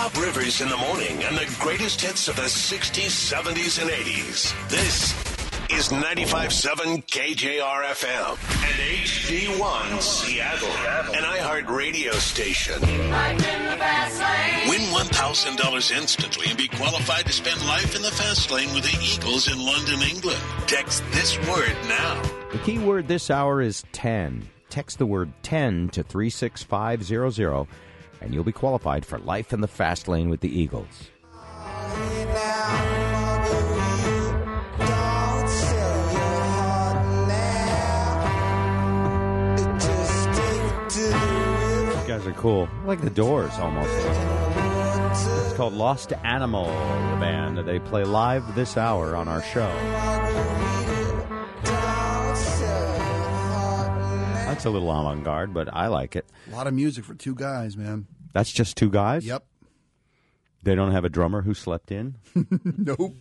Rob Rivers in the morning and the greatest hits of the 60s, 70s, and 80s. This is 95.7 KJR-FM and HD1 Seattle, an iHeart radio station. Win $1,000 instantly and be qualified to spend life in the fast lane with the Eagles in London, England. Text this word now. The key word this hour is 10. Text the word 10 to 36500, and you'll be qualified for life in the fast lane with the Eagles. You guys are cool. Like the Doors, almost. It's called Lost Animal, the band. They play live this hour on our show. That's a little avant-garde, but I like it. A lot of music for two guys, man. That's just two guys? Yep. They don't have a drummer who slept in? Nope.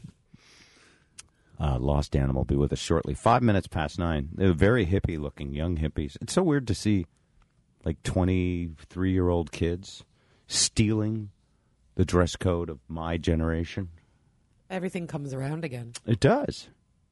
Lost Animal will be with us shortly. 5 minutes past 9. They're very hippie-looking, young hippies. It's so weird to see, like, 23-year-old kids stealing the dress code of my generation. Everything comes around again. It does.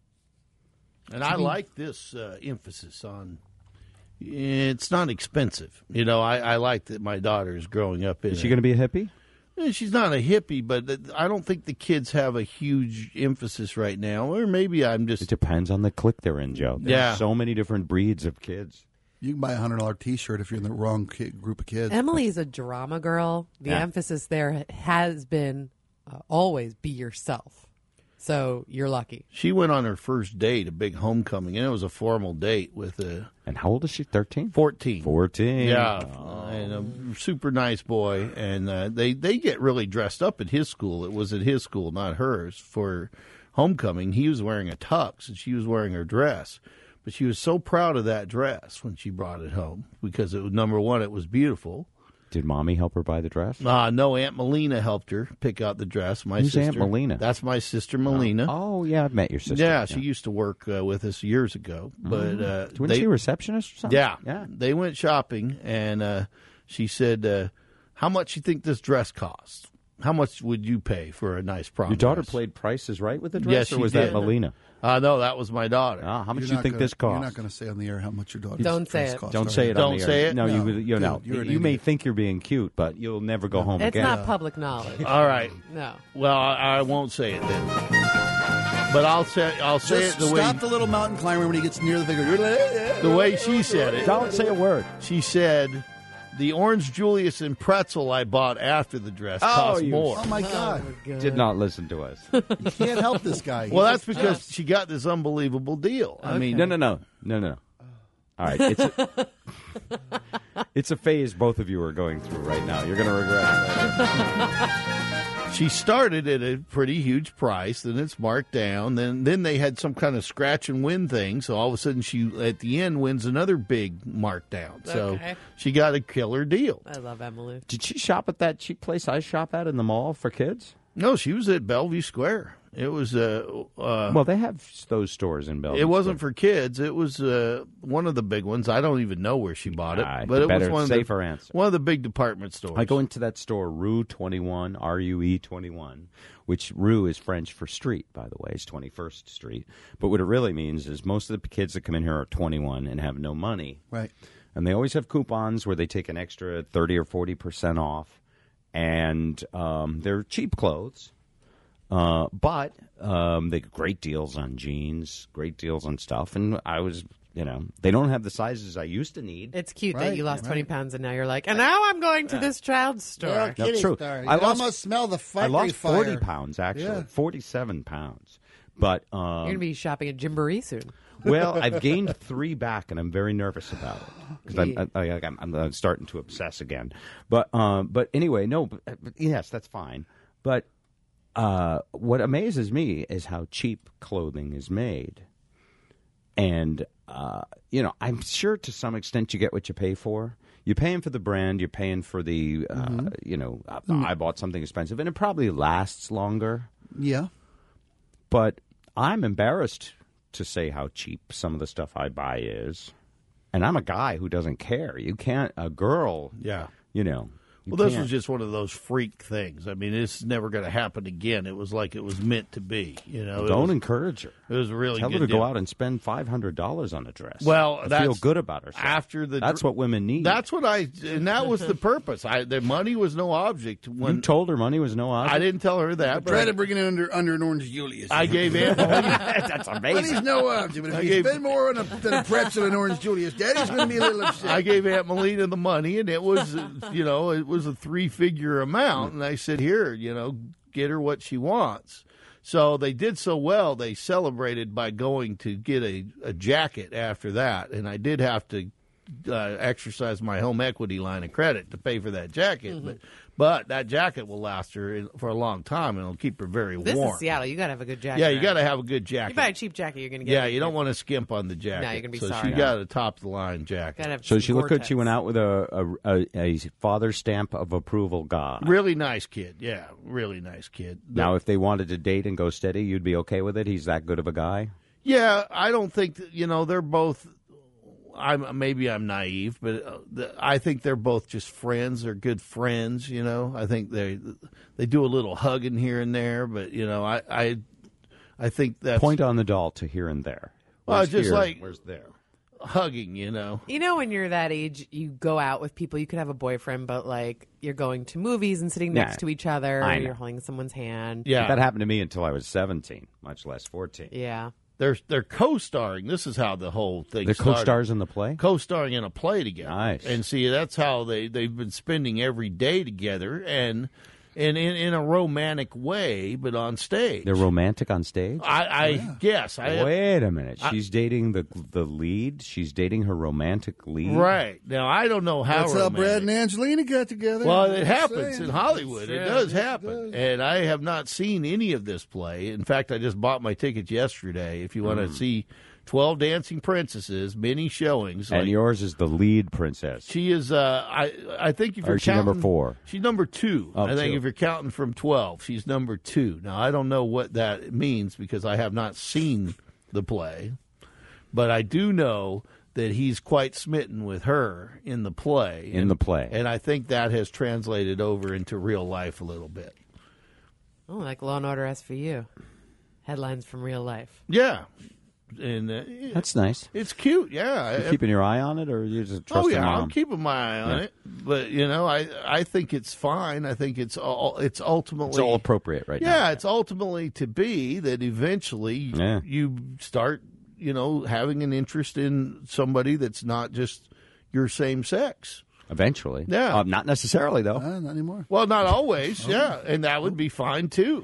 And I like this emphasis on it's not expensive. You know, I like that my daughter is growing up in Is she going to be a hippie? She's not a hippie, but I don't think the kids have a huge emphasis right now. Or maybe I'm just... It depends on the clique they're in, Joe. There's so many different breeds of kids. You can buy a $100 T-shirt if you're in the wrong group of kids. Emily's a drama girl. The emphasis there has been always be yourself. So you're lucky. She went on her first date, a big homecoming, and it was a formal date with a... And how old is she, 13? 14. 14. Yeah, and a super nice boy. And they get really dressed up at his school. It was at his school, not hers, for homecoming. He was wearing a tux, and she was wearing her dress. But she was so proud of that dress when she brought it home because, it was, number one, it was beautiful. Did Mommy help her buy the dress? No, Aunt Melina helped her pick out the dress. Who's sister, Aunt Melina? That's my sister Melina. Oh, yeah, I've met your sister. Yeah, she used to work with us years ago. But wasn't she a receptionist or something? Yeah. They went shopping, and she said, how much you think this dress costs? How much would you pay for a nice prom Your daughter dress? played Price is Right with the dress, Yes, or she was did. that Melina? No, that was my daughter. How much You're do you not think gonna- this costs? You're not going to say on the air how much your daughter's Don't say dress it. costs, Don't are say you? it on Don't the say air. it? No, No. you know, You're an you may idiot. think you're being cute, but you'll never go home It's again. not public knowledge. All right. No. Well, I won't say it then. But I'll say Just it the way stop the little mountain climber when he gets near the figure. You're like, the way she said it. Don't say a word. She said, the orange Julius and pretzel I bought after the dress cost more. oh, my God. Did not listen to us. You can't help this guy. Well, that's because she got this unbelievable deal. I mean, No. All right, it's a phase both of you are going through right now. You're going to regret it later. she started at a pretty huge price, then it's marked down. Then they had some kind of scratch and win thing, so all of a sudden she, at the end, wins another big markdown. So Okay. she got a killer deal. I love Emily. Did she shop at that cheap place I shop at in the mall for kids? No, she was at Bellevue Square. It was Well, they have those stores in Bellevue. it wasn't for kids. It was one of the big ones. I don't even know where she bought it, Nah, but it was better, one of safer answer. one of the big department stores. I go into that store, Rue 21, R-U-E 21, which Rue is French for street, by the way. It's 21st Street. But what it really means is most of the kids that come in here are 21 and have no money. Right. And they always have coupons where they take an extra 30 or 40% off. And they're cheap clothes. But they get great deals on jeans, great deals on stuff. And I was, they don't have the sizes I used to need. It's cute Right, that you lost right. 20 pounds and now you're like, and now I'm going to this child's store. That's true. I I lost- almost smell the I fire. lost 40 fire. pounds, actually. Yeah. 47 pounds. But, You're going to be shopping at Gymboree soon. well, I've gained 3 back, and I'm very nervous about it because I'm starting to obsess again. But anyway, no. But yes, that's fine. But what amazes me is how cheap clothing is made, and I'm sure to some extent you get what you pay for. You're paying for the brand. You're paying for the I bought something expensive, and it probably lasts longer. Yeah. But I'm embarrassed to say how cheap some of the stuff I buy is. And I'm a guy who doesn't care. You can't, a girl, Yeah. you You Well, this can't. was just one of those freak things. I mean, it's never going to happen again. It was like it was meant to be. You know, Don't encourage her. It was a really Tell good her to deal. go out and spend $500 on a dress. Well, and that's feel good about herself. after the. That's what women need. That's what and that was the purpose. The money was no object. When You told her money was no object. I didn't tell her that, Try to but bring it under an Orange Julius. I gave Aunt Melina. That's Money's amazing. no object, but if I you gave- spend more than a pretzel and Orange Julius, Daddy's going to be a little upset. I gave Aunt Melina the money, and it was, it was a 3-figure amount. And I said, here, get her what she wants. So they did so well, they celebrated by going to get a jacket after that. And I did have to exercise my home equity line of credit to pay for that jacket. But that jacket will last her for a long time, and it'll keep her very This warm. is Seattle. You got to have a good jacket. Yeah, you right? got to have a good jacket. You buy a cheap jacket, you're going to get. Yeah, you don't want to skimp on the jacket. No, you're gonna be so sorry. she got a top of the line jacket. Gotta have So some she looked good. She Gore-Tex. went out with a father stamp of approval guy. Really nice kid. Yeah, really nice kid. Now, if they wanted to date and go steady, you'd be okay with it? He's that good of a guy? Yeah, I don't think that, they're both. Maybe I'm naive, but I think they're both just friends. They're good friends. I think they do a little hugging here and there, but I think that's Point on the doll to here and there. Well, Where's just here, like- where's there? hugging. You know, when you're that age, you go out with people. You could have a boyfriend, but like you're going to movies and sitting next Yeah, to each other. I know. You're holding someone's hand. Yeah, That happened to me until I was 17, much less 14. Yeah. they're co-starring. This is how the whole thing. The started. co-stars in the play? Co-starring in a play together. Nice. And see, that's how they've been spending every day together, and in a romantic way, but on stage. They're romantic on stage? I guess. Wait a minute. She's dating the lead? She's dating her romantic lead? Right. Now, I don't know how That's how romantic. Brad and Angelina got together. Well, it Just happens saying. in Hollywood. It does happen. And I have not seen any of this play. In fact, I just bought my tickets yesterday. If you want to see 12 Dancing Princesses, many showings. And yours is the lead princess. She is, I think if Or you're is she counting. number 4? She's number 2. Oh, I think 2. if you're counting from 12, she's number 2. Now, I don't know what that means because I have not seen the play. But I do know that he's quite smitten with her in the play. In the play. And I think that has translated over into real life a little bit. Oh, like Law and Order SVU. Headlines from real life. Yeah. And That's nice. it's cute, yeah. You keeping your eye on it, or you just trusting yeah, mom? I'm keeping my eye on it. But, I think it's fine. I think it's ultimately... It's all appropriate right now. Yeah, it's ultimately to be that eventually Yeah. you start, having an interest in somebody that's not just your same sex. Eventually. Yeah. Not necessarily, though. Not anymore. Well, not always, yeah, and that would be fine too.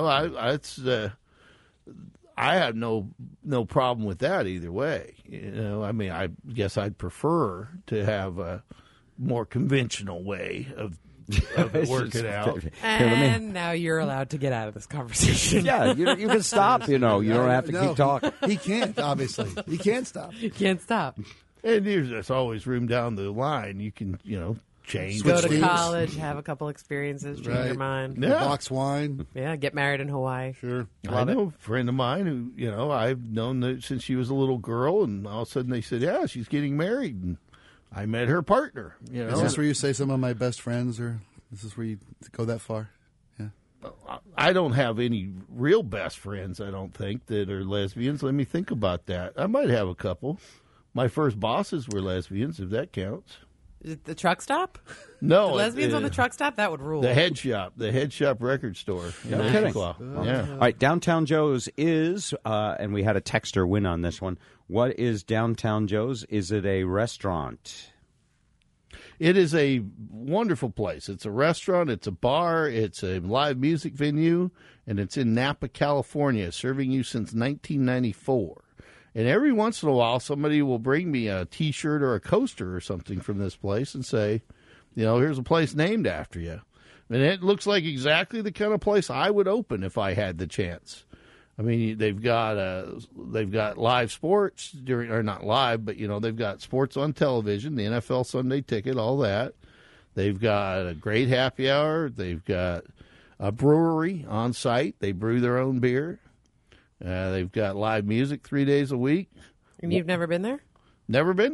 I have no problem with that either way. I mean, I guess I'd prefer to have a more conventional way of it working out. And now you're allowed to get out of this conversation. Yeah, you can stop, You don't have to No, keep talking. He can't, obviously. He can't stop. You can't stop. And there's always room down the line. You can, change. Go to teams. college, have a couple experiences, change your Right. mind. Yeah. Box wine. Yeah, get married in Hawaii. Sure. I know a friend of mine who, I've known that since she was a little girl, and all of a sudden they said, yeah, she's getting married. And I met her partner, Is this where you say some of my best friends, or this is where you go that far? Yeah. I don't have any real best friends, I don't think, that are lesbians. Let me think about that. I might have a couple. My first bosses were lesbians, if that counts. Is it the truck stop? No. The lesbians on the truck stop? That would rule. The head shop record store. in No kidding. Issaquah. Yeah. All right, Downtown Joe's is, and we had a texter win on this one. What is Downtown Joe's? Is it a restaurant? It is a wonderful place. It's a restaurant, it's a bar, it's a live music venue, and it's in Napa, California, serving you since 1994. And every once in a while, somebody will bring me a T-shirt or a coaster or something from this place and say, here's a place named after you. And it looks like exactly the kind of place I would open if I had the chance. I mean, they've got live sports or not live, but they've got sports on television, the NFL Sunday Ticket, all that. They've got a great happy hour. They've got a brewery on site. They brew their own beer. They've got live music 3 days a week. And you've never been there? Never been there.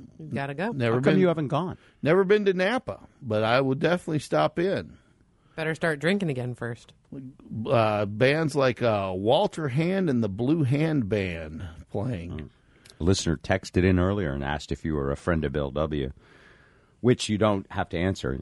Gotta go. Never How come been. you haven't gone? Never been to Napa, but I would definitely stop in. Better start drinking again first. Bands like Walter Hand and the Blue Hand Band playing. A listener texted in earlier and asked if you were a friend of Bill W., which you don't have to answer.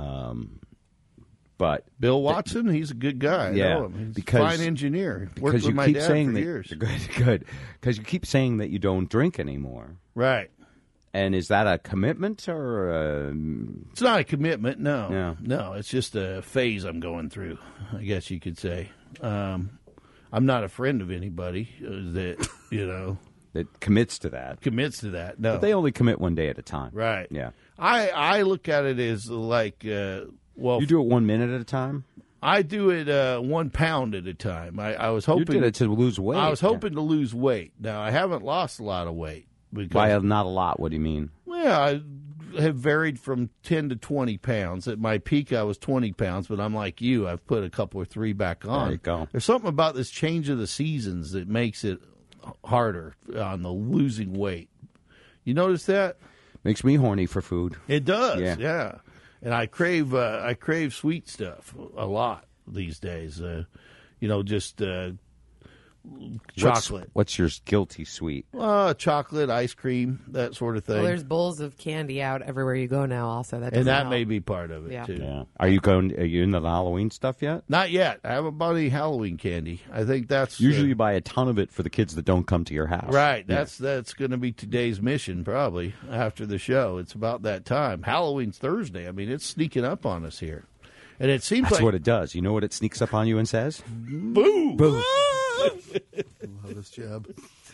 But Bill Watson, he's a good guy. I know him. He's a fine engineer. Worked because with you my keep dad saying for that years. good, because you keep saying that you don't drink anymore. Right. And is that a commitment or It's not a commitment, no. Yeah. No, it's just a phase I'm going through, I guess you could say. I'm not a friend of anybody that, that commits to that? commits to that. No. But they only commit one day at a time. Right. Yeah. I look at it as like, You do it 1 minute at a time? I do it 1 pound at a time. I was hoping You did it to lose weight. I was hoping to lose weight. Now, I haven't lost a lot of weight. Because, By not a lot, what do you mean? well, I have varied from 10 to 20 pounds. At my peak, I was 20 pounds, but I'm like you. I've put a couple or three back on. There you go. There's something about this change of the seasons that makes it harder on the losing weight. You notice that? Makes me horny for food. It does, Yeah. yeah. And I crave sweet stuff a lot these days. Just chocolate. What's your guilty sweet? Chocolate, ice cream, that sort of thing. Well, there's bowls of candy out everywhere you go now. Also, that and doesn't that help. may be part of it Yeah. too. Yeah. Are you into the Halloween stuff yet? Not yet. I haven't bought any Halloween candy. I think that's Usually you buy a ton of it for the kids that don't come to your house. right. Yeah. That's going to be today's mission, probably after the show. It's about that time. Halloween's Thursday. I mean, it's sneaking up on us here, and it seems That's like what it does. You know what it sneaks up on you and says? boo. Boo. Love this job.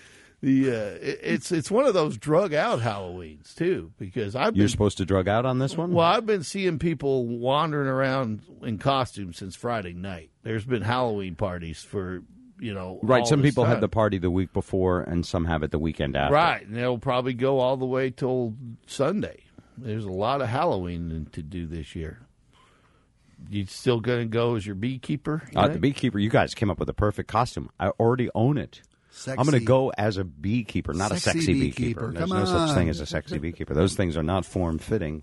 It's one of those drug out Halloweens too, because You're supposed to drug out on this one? Well, I've been seeing people wandering around in costumes since Friday night. There's been Halloween parties for, Right. all Some this people time. had the party the week before, and some have it the weekend after. Right, and they'll probably go all the way till Sunday. There's a lot of Halloween to do this year. You still going to go as your beekeeper? you The think? beekeeper, you guys came up with a perfect costume. I already own it. Sexy. I'm going to go as a beekeeper, not a Sexy sexy beekeeper. beekeeper. There's Come no such thing on. as a sexy beekeeper. Those things are not form-fitting.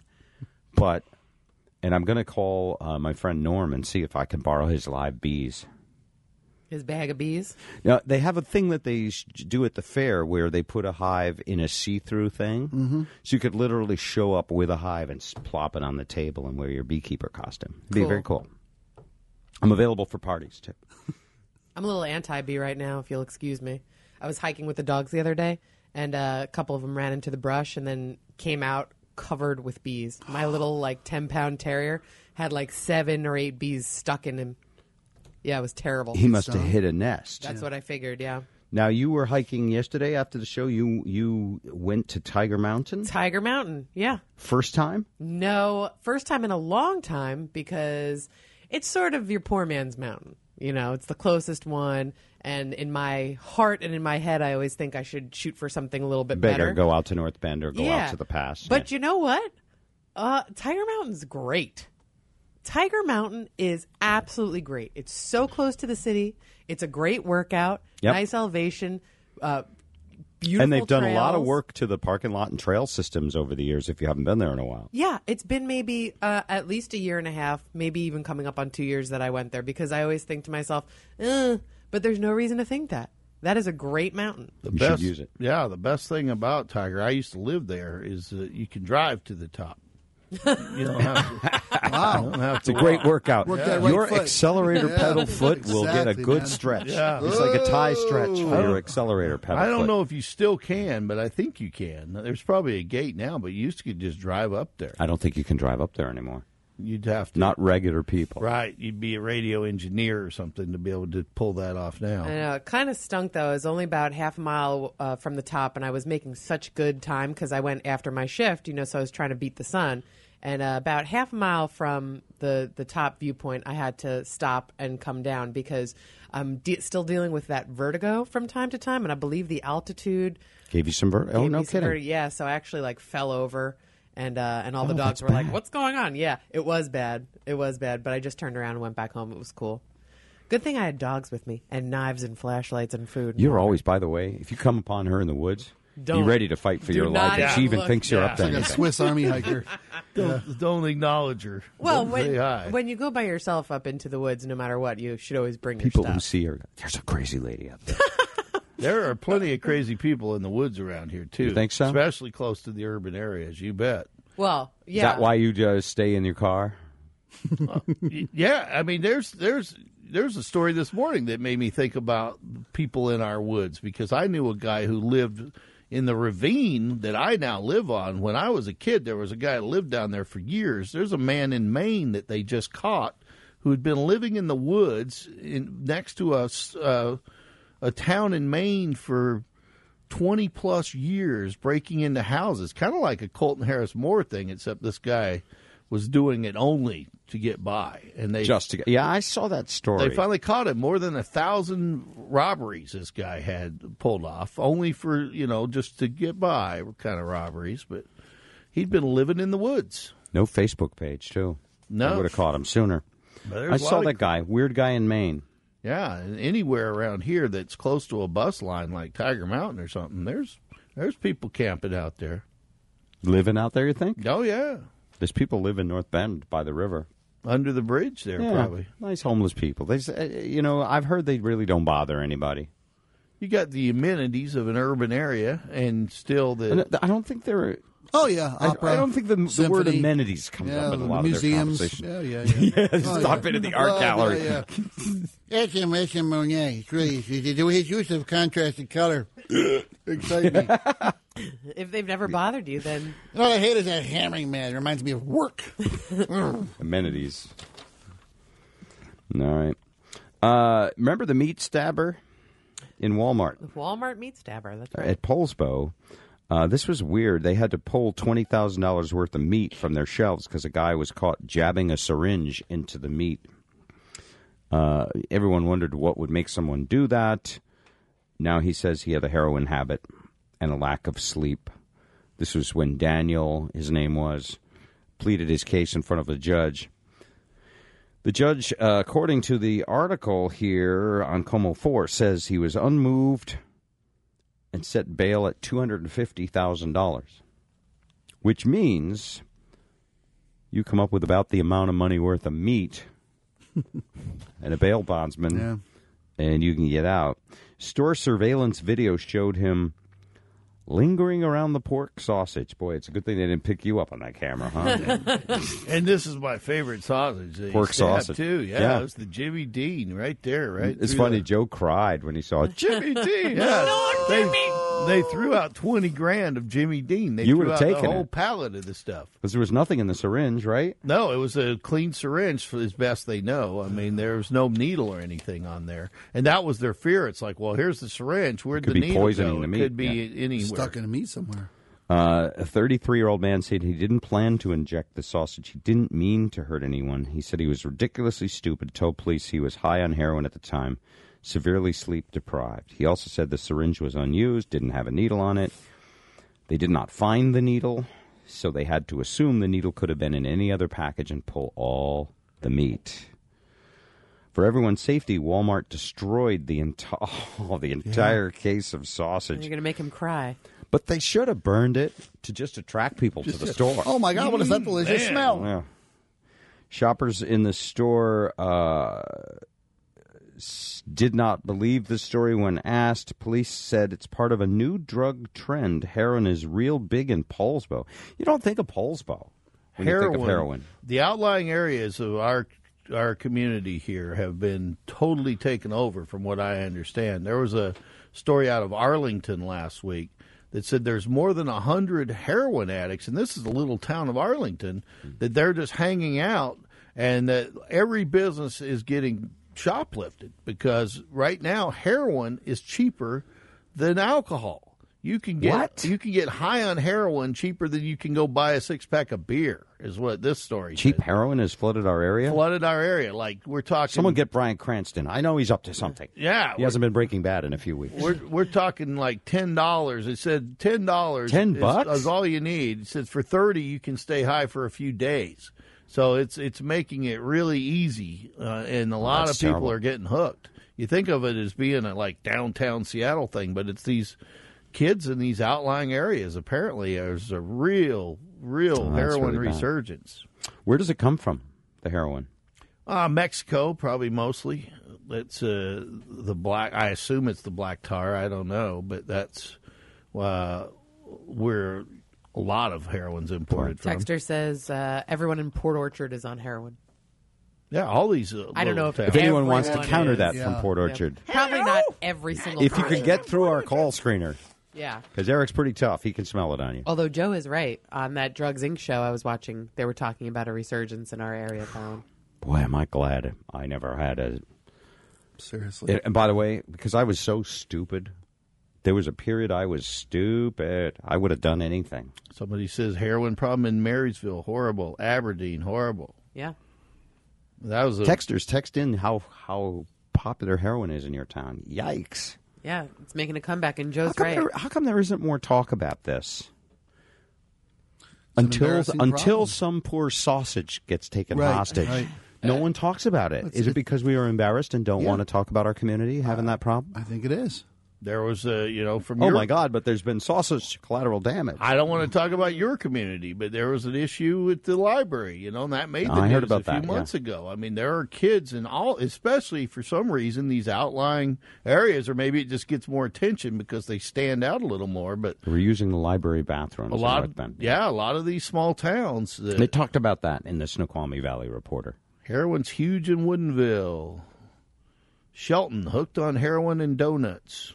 And I'm going to call my friend Norm and see if I can borrow his live bees. His bag of bees. Now, they have a thing that they do at the fair where they put a hive in a see-through thing. Mm-hmm. So you could literally show up with a hive and plop it on the table and wear your beekeeper costume. It'd be Cool. very cool. I'm available for parties, too. I'm a little anti-bee right now, if you'll excuse me. I was hiking with the dogs the other day, and a couple of them ran into the brush and then came out covered with bees. My little, 10-pound terrier had 7 or 8 bees stuck in him. Yeah, it was terrible. He must have hit a nest. That's what I figured, yeah. Now, you were hiking yesterday after the show. You went to Tiger Mountain? Tiger Mountain, yeah. First time? No, first time in a long time because it's sort of your poor man's mountain. It's the closest one. And in my heart and in my head, I always think I should shoot for something a little bit better. Go out to North Bend or go out to the pass. But you know what? Tiger Mountain's great. Tiger Mountain is absolutely great. It's so close to the city. It's a great workout. Yep. Nice elevation. Beautiful And they've done a lot of trails. work to the parking lot and trail systems over the years if you haven't been there in a while. Yeah, it's been maybe at least a year and a half, maybe even coming up on 2 years that I went there because I always think to myself, but there's no reason to think that. That is a great mountain. You should use it. Yeah, the best thing about Tiger, I used to live there, is you can drive to the top. You don't have to. Wow. It's a great workout. Work that right Your foot. accelerator Yeah, pedal foot will get a exactly, good man. stretch. Yeah. It's like a tie stretch for your accelerator pedal I don't foot. know if you still can, but I think you can. There's probably a gate now, but you used to just drive up there. I don't think you can drive up there anymore. You'd have to. Not regular people. Right. You'd be a radio engineer or something to be able to pull that off now. I know. It kind of stunk, though. I was only about half a mile from the top, and I was making such good time because I went after my shift, so I was trying to beat the sun. And about half a mile from the top viewpoint, I had to stop and come down because I'm still dealing with that vertigo from time to time, and I believe the altitude Gave you some vertigo? Oh, gave no me some kidding. vertigo. Yeah, so I actually fell over, and all the Oh, dogs that's were like, bad. "What's going on?" Yeah, it was bad. It was bad, but I just turned around and went back home. It was cool. Good thing I had dogs with me and knives and flashlights and food. You're always, by the way, if you come upon her in the woods, Don't. ready to fight for Do your not life. And she even look. thinks you're up there. Like a Swiss Army hiker. Don't acknowledge her. Well, Don't say hi. when you go by yourself up into the woods, no matter what, you should always bring People your who stuff. see her, there's a crazy lady up there. There are plenty of crazy people in the woods around here, too. You think so? Especially close to the urban areas, you bet. Well, yeah. Is that why you just stay in your car? Yeah, I mean, there's a story this morning that made me think about people in our woods, because I knew a guy who lived in the ravine that I now live on. When I was a kid, there was a guy that lived down there for years. There's a man in Maine that they just caught who had been living in the woods next to a town in Maine for 20 plus years, breaking into houses, kind of like a Colton Harris Moore thing, except this guy was doing it only to get by. And they Yeah, I saw that story. They finally caught him. More than 1,000 robberies this guy had pulled off, only for, just to get by, kind of robberies. But he'd been living in the woods. No Facebook page, too. No. I would have caught him sooner. But there's I a saw lot that guy, weird guy in Maine. Yeah, and anywhere around here that's close to a bus line like Tiger Mountain or something, there's people camping out there. Living out there, you think? Oh, yeah. There's people live in North Bend by the river. Under the bridge there, Yeah, probably. nice homeless people. They, I've heard they really don't bother anybody. You got the amenities of an urban area, and still And I don't think they're. Oh, yeah. Opera, I don't think the word symphony. amenities comes up in a lot museums. of their conversation. Yeah. Stop it at the art gallery. Yeah. That's M. Monet. It's really, his use of contrasted color excites me. If they've never bothered you, then And all I hate is that hammering man. It reminds me of work. Amenities. All right. Remember the meat stabber in Walmart? the Walmart meat stabber. That's right. At Polsbo. This was weird. They had to pull $20,000 worth of meat from their shelves because a guy was caught jabbing a syringe into the meat. Everyone wondered what would make someone do that. Now he says he had a heroin habit and a lack of sleep. This was when Daniel, his name was, pleaded his case in front of a judge. The judge, according to the article here on Como 4, says he was unmoved and set bail at $250,000, which means you come up with about the amount of money worth of meat and a bail bondsman, and you can get out. Store surveillance video showed him lingering around the pork sausage. Boy, it's a good thing they didn't pick you up on that camera, huh? And this is my favorite sausage. They Pork stabbed, sausage. too. Yeah. Yeah, it was the Jimmy Dean right there, right? It's through funny, the- Joe cried when he saw Jimmy Dean. Yeah, they threw out $20,000 of Jimmy Dean. They You threw would've out taken the whole it. pallet of the stuff. Because there was nothing in the syringe, right? No, it was a clean syringe, for as best they know. I mean, there was no needle or anything on there, and that was their fear. It's like, well, here's the syringe. Where'd Could the be needle poisoning go? the It meat, could be anywhere. Stuck in a meat somewhere. A 33-year-old man said he didn't plan to inject the sausage. He didn't mean to hurt anyone. He said he was ridiculously stupid, told police he was high on heroin at the time, severely sleep deprived. He also said the syringe was unused, didn't have a needle on it. They did not find the needle, so they had to assume the needle could have been in any other package and pull all the meat. For everyone's safety, Walmart destroyed the entire case of sausage. You're going to make him cry. But they should have burned it to just attract people to the store. Oh, my God. What is that delicious smell? Yeah. Shoppers in the store did not believe the story when asked. Police said it's part of a new drug trend. Heroin is real big in Polsbo. You don't think of Polsbo when you think of heroin. The outlying areas of our community here have been totally taken over, from what I understand. There was a story out of Arlington last week that said there's more than 100 heroin addicts, and this is the little town of Arlington, that they're just hanging out, and that every business is getting shoplifted because right now heroin is cheaper than alcohol. You can get high on heroin cheaper than you can go buy a 6-pack of beer, is what this story Cheap said. heroin has flooded our area? Flooded our area. Like, we're talking... Someone get Bryan Cranston. I know he's up to something. Yeah. He hasn't been Breaking Bad in a few weeks. We're talking like $10. It said $10 $10 is all you need. It says for $30 you can stay high for a few days. So it's making it really easy, and a lot of that's people terrible. are getting hooked. You think of it as being a like downtown Seattle thing, but it's these kids in these outlying areas. Apparently, there's a real heroin really bad. resurgence. Where does it come from, the heroin? Mexico, probably mostly. It's the black. I assume it's the black tar. I don't know, but that's where a lot of heroin's imported from. Texter says everyone in Port Orchard is on heroin. Yeah, all these. I don't know towns. If anyone wants to Everyone counter is. that Yeah. from Port Orchard, Probably not every single if you person. could get through our call screener, Yeah. because Eric's pretty tough, he can smell it on you. Although Joe is right. On that Drugs Inc. show I was watching, they were talking about a resurgence in our area, Colin. Boy, am I glad I never had a. Seriously. And by the way, because I was so stupid, there was a period I was stupid. I would have done anything. Somebody says heroin problem in Marysville, horrible. Aberdeen, horrible. Yeah. That was a Texters text in how popular heroin is in your town. Yikes. Yeah, it's making a comeback, and Joe's right. How come there isn't more talk about this? an Until embarrassing problem. some poor sausage gets taken Right, hostage. right. No one talks about it. Is it because we are embarrassed and don't Yeah. want to talk about our community having that problem? I think it is. There was from Oh your, my God! But there's been sausage collateral damage. I don't want to talk about your community, but there was an issue with the library, and that made the I news heard about a few that, months ago. I mean, there are kids in all, especially for some reason, these outlying areas, or maybe it just gets more attention because they stand out a little more. But We're using the library bathrooms. a lot, in North Bend. a lot of these small towns, They talked about that in the Snoqualmie Valley Reporter. heroin's huge in Woodinville. Shelton hooked on heroin and donuts.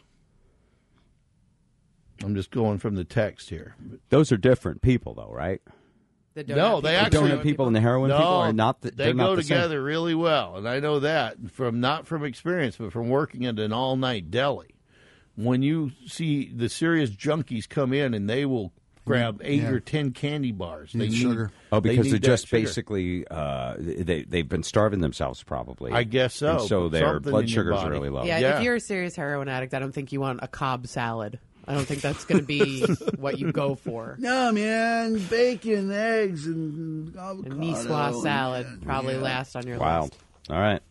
I'm just going from the text here. Those are different people, though, right? The No, they The actually- donut people and the heroin people are not. They They're not go the same. together really well, and I know that not from experience, but from working at an all-night deli. When you see the serious junkies come in, and they will grab 8 Yeah. or 10 candy bars. Need They sugar. Oh, because need they're that just sugar. basically they've been starving themselves, probably. I guess so. And so their Something blood in your sugars are body. really low. Yeah, Yeah. if you're a serious heroin addict, I don't think you want a Cobb salad. I don't think that's going to be what you go for. No, man. Bacon, eggs, and avocado. A Niçoise salad probably last on your Wow. list. All right.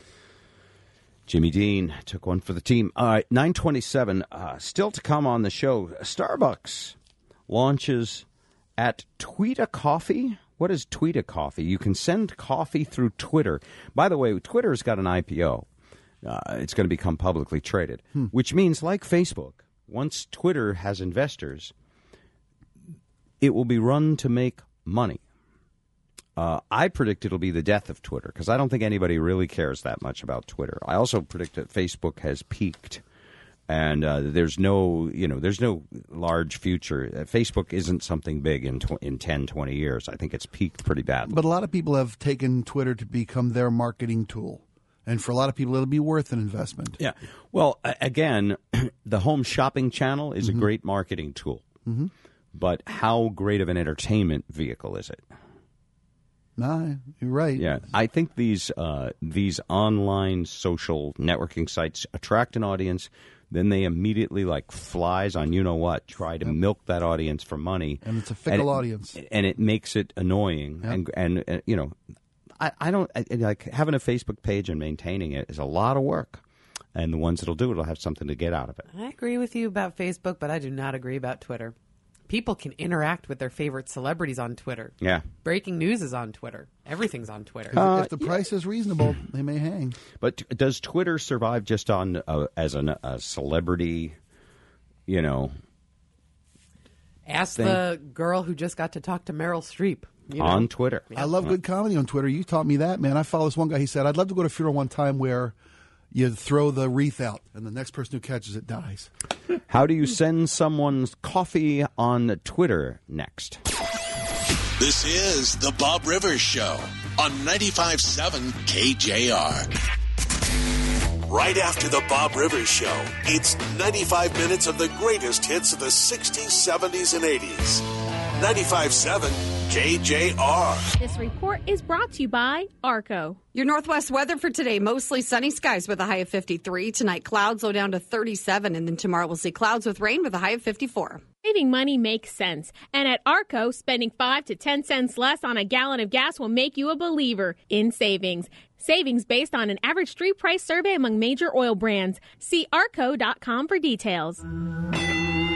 Jimmy Dean took one for the team. All right, 9:27. Still to come on the show. Starbucks launches at Tweeta Coffee. What is Tweeta Coffee? You can send coffee through Twitter. By the way, Twitter's got an IPO. It's going to become publicly traded, which means, like Facebook, once Twitter has investors, it will be run to make money. I predict it'll be the death of Twitter because I don't think anybody really cares that much about Twitter. I also predict that Facebook has peaked, and there's no large future. Facebook isn't something big in 10, 20 years. I think it's peaked pretty badly. But a lot of people have taken Twitter to become their marketing tool. And for a lot of people, it'll be worth an investment. Yeah. Well, again, the home shopping channel is a great marketing tool. Mm-hmm. But how great of an entertainment vehicle is it? No, you're right. Yeah, I think these online social networking sites attract an audience. Then they immediately, like flies on you-know-what, try to milk that audience for money. And it's a fickle audience. And it makes it annoying. Yep. And you know, I don't like having a Facebook page and maintaining it is a lot of work. And the ones that'll do it will have something to get out of it. I agree with you about Facebook, but I do not agree about Twitter. People can interact with their favorite celebrities on Twitter. Yeah. Breaking news is on Twitter. Everything's on Twitter. If the price is reasonable, they may hang. But does Twitter survive just on as a celebrity, you know? Ask the girl who just got to talk to Meryl Streep. You know? On Twitter. I love good comedy on Twitter. You taught me that, man. I follow this one guy. He said, I'd love to go to a funeral one time where you throw the wreath out and the next person who catches it dies. How do you send someone's coffee on Twitter next? This is The Bob Rivers Show on 95.7 KJR. Right after The Bob Rivers Show, it's 95 minutes of the greatest hits of the 60s, 70s, and 80s. 95.7 KJR. This report is brought to you by ARCO. Your Northwest weather for today, mostly sunny skies with a high of 53. Tonight, clouds low down to 37. And then tomorrow, we'll see clouds with rain with a high of 54. Saving money makes sense. And at ARCO, spending 5 to 10 cents less on a gallon of gas will make you a believer in savings. Savings based on an average street price survey among major oil brands. See arco.com for details.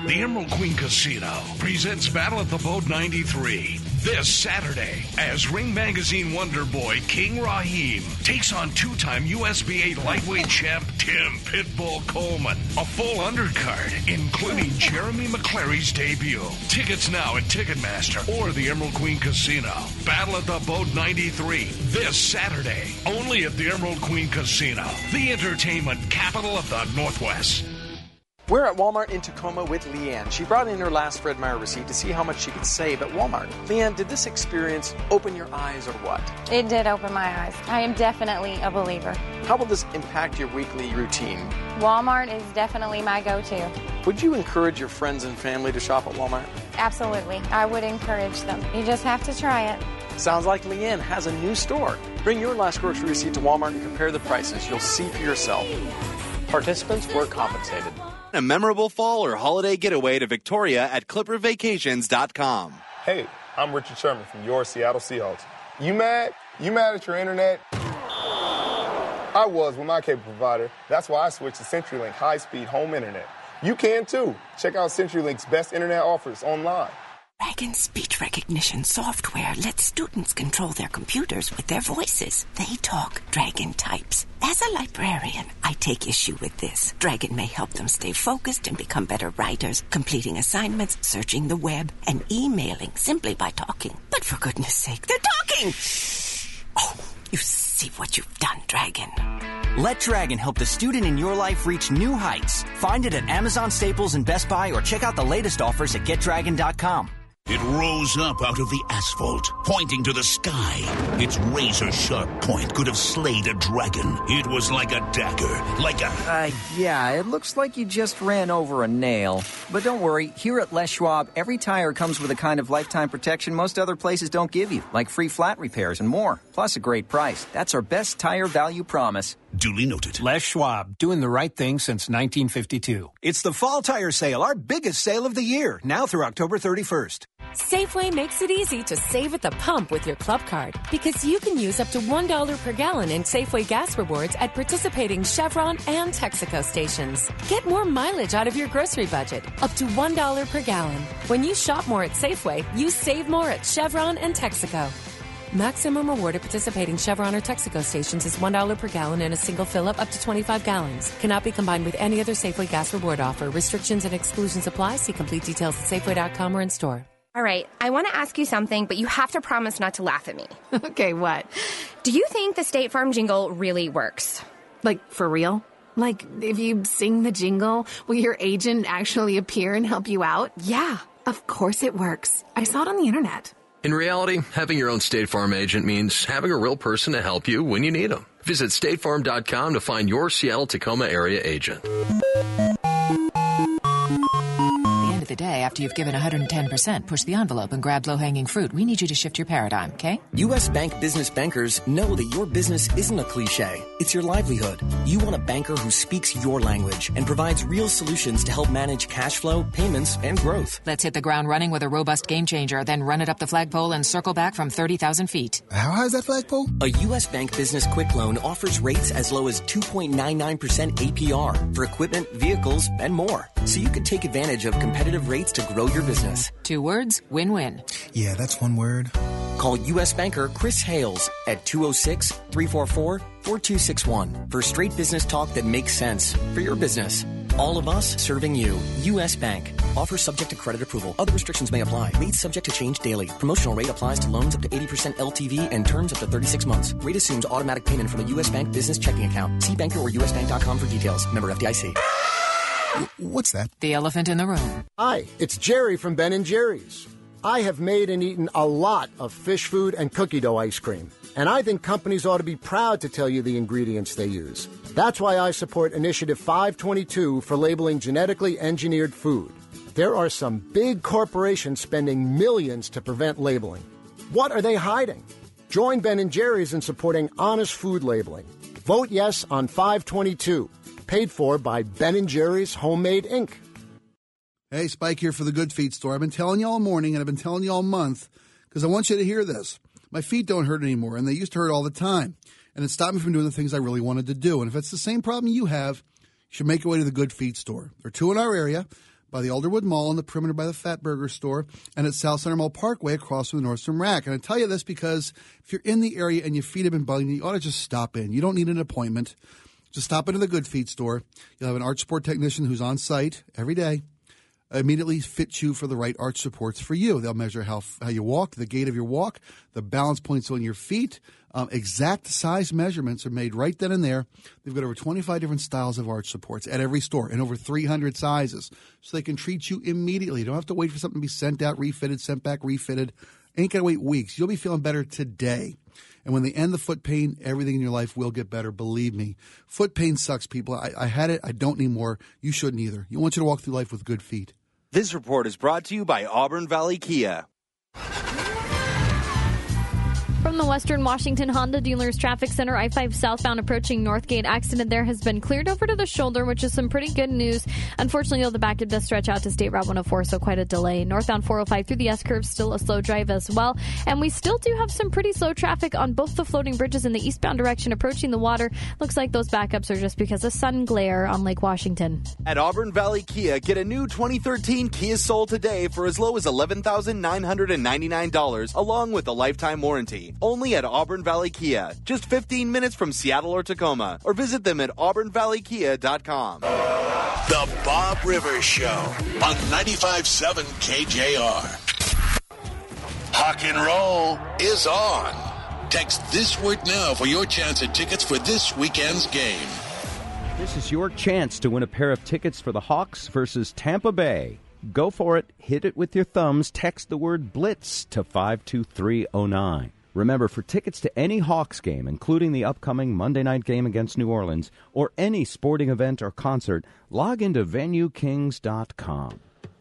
The Emerald Queen Casino presents Battle at the Boat 93 this Saturday as Ring Magazine Wonder Boy King Raheem takes on two-time USBA lightweight champ Tim Pitbull Coleman. A full undercard, including Jeremy McClary's debut. Tickets now at Ticketmaster or the Emerald Queen Casino. Battle at the Boat 93 this Saturday, only at the Emerald Queen Casino, the entertainment capital of the Northwest. We're at Walmart in Tacoma with Leanne. She brought in her last Fred Meyer receipt to see how much she could save at Walmart. Leanne, did this experience open your eyes or what? It did open my eyes. I am definitely a believer. How will this impact your weekly routine? Walmart is definitely my go-to. Would you encourage your friends and family to shop at Walmart? Absolutely. I would encourage them. You just have to try it. Sounds like Leanne has a new store. Bring your last grocery receipt to Walmart and compare the prices. You'll see for yourself. Participants were compensated. A memorable fall or holiday getaway to Victoria at ClipperVacations.com. Hey, I'm Richard Sherman from your Seattle Seahawks. You mad? You mad at your internet? I was with my cable provider. That's why I switched to CenturyLink high-speed home internet. You can too. Check out CenturyLink's best internet offers online. Dragon speech recognition software lets students control their computers with their voices. They talk, Dragon types. As a librarian, I take issue with this. Dragon may help them stay focused and become better writers, completing assignments, searching the web, and emailing simply by talking. But for goodness sake, they're talking! Oh, you see what you've done, Dragon. Let Dragon help the student in your life reach new heights. Find it at Amazon, Staples, and Best Buy, or check out the latest offers at GetDragon.com. It rose up out of the asphalt, pointing to the sky. Its razor-sharp point could have slayed a dragon. It was like a dagger, like a... Yeah, it looks like you just ran over a nail. But don't worry, here at Les Schwab, every tire comes with a kind of lifetime protection most other places don't give you, like free flat repairs and more, plus a great price. That's our best tire value promise. Duly noted. Les Schwab, doing the right thing since 1952. It's the Fall Tire Sale, our biggest sale of the year, now through October 31st. Safeway makes it easy to save at the pump with your club card because you can use up to $1 per gallon in Safeway gas rewards at participating Chevron and Texaco stations. Get more mileage out of your grocery budget, up to $1 per gallon. When you shop more at Safeway, you save more at Chevron and Texaco. Maximum reward at participating Chevron or Texaco stations is $1 per gallon in a single fill-up up to 25 gallons. Cannot be combined with any other Safeway gas reward offer. Restrictions and exclusions apply. See complete details at Safeway.com or in store. All right, I want to ask you something, but you have to promise not to laugh at me. Okay, what? Do you think the State Farm jingle really works? Like, for real? Like, if you sing the jingle, will your agent actually appear and help you out? Yeah. Of course it works. I saw it on the internet. In reality, having your own State Farm agent means having a real person to help you when you need them. Visit statefarm.com to find your Seattle-Tacoma area agent. The day after you've given 110%, push the envelope and grab low-hanging fruit. We need you to shift your paradigm, okay? U.S. Bank business bankers know that your business isn't a cliche. It's your livelihood. You want a banker who speaks your language and provides real solutions to help manage cash flow, payments, and growth. Let's hit the ground running with a robust game changer, then run it up the flagpole and circle back from 30,000 feet. How high is that flagpole? A U.S. Bank business quick loan offers rates as low as 2.99% APR for equipment, vehicles, and more. So you could take advantage of competitive rates to grow your business. 2 words, win-win. Yeah, that's one word. Call U.S. banker Chris Hales at 206-344-4261 for straight business talk that makes sense for your business. All of us serving you. U.S. Bank. Offer subject to credit approval. Other restrictions may apply. Rates subject to change daily. Promotional rate applies to loans up to 80% LTV and terms up to 36 months. Rate assumes automatic payment from a U.S. Bank business checking account. See banker or usbank.com for details. Member FDIC. What's that? The elephant in the room. Hi, it's Jerry from Ben & Jerry's. I have made and eaten a lot of fish food and cookie dough ice cream, and I think companies ought to be proud to tell you the ingredients they use. That's why I support Initiative 522 for labeling genetically engineered food. There are some big corporations spending millions to prevent labeling. What are they hiding? Join Ben & Jerry's in supporting honest food labeling. Vote yes on 522. Paid for by Ben & Jerry's Homemade Inc. Hey, Spike here for the Good Feet store. I've been telling you all morning, and I've been telling you all month, because I want you to hear this. My feet don't hurt anymore, and they used to hurt all the time. And it stopped me from doing the things I really wanted to do. And if it's the same problem you have, you should make your way to the Good Feet store. There are 2 in our area. by the Alderwood Mall on the perimeter by the Fat Burger store, and at South Center Mall Parkway across from the Nordstrom Rack. And I tell you this because if you're in the area and your feet have been bugging you, you ought to just stop in. You don't need an appointment. Just stop into the Good Feet store. You'll have an arch support technician who's on site every day. Immediately fit you for the right arch supports for you. They'll measure how you walk, the gait of your walk, the balance points on your feet. Exact size measurements are made right then and there. They've got over 25 different styles of arch supports at every store and over 300 sizes. So they can treat you immediately. You don't have to wait for something to be sent out, refitted, sent back, refitted. Ain't got to wait weeks. You'll be feeling better today. And when they end the foot pain, everything in your life will get better. Believe me. Foot pain sucks, people. I had it. I don't need more. You shouldn't either. You want you to walk through life with good feet. This report is brought to you by Auburn Valley Kia. From the Western Washington Honda Dealers Traffic Center, I-5 southbound approaching Northgate. Accident there has been cleared over to the shoulder, which is some pretty good news. Unfortunately, though, the backup does stretch out to State Route 104, so quite a delay. Northbound 405 through the S-curve, still a slow drive as well. And we still do have some pretty slow traffic on both the floating bridges in the eastbound direction approaching the water. Looks like those backups are just because of sun glare on Lake Washington. At Auburn Valley Kia, get a new 2013 Kia Soul today for as low as $11,999, along with a lifetime warranty. Only at Auburn Valley Kia, just 15 minutes from Seattle or Tacoma, or visit them at auburnvalleykia.com. The Bob Rivers Show on 95.7 KJR. Rock and roll is on. Text this word now for your chance at tickets for this weekend's game. This is your chance to win a pair of tickets for the Hawks versus Tampa Bay. Go for it. Hit it with your thumbs. Text the word BLITZ to 52309. Remember, for tickets to any Hawks game, including the upcoming Monday night game against New Orleans, or any sporting event or concert, log into VenueKings.com.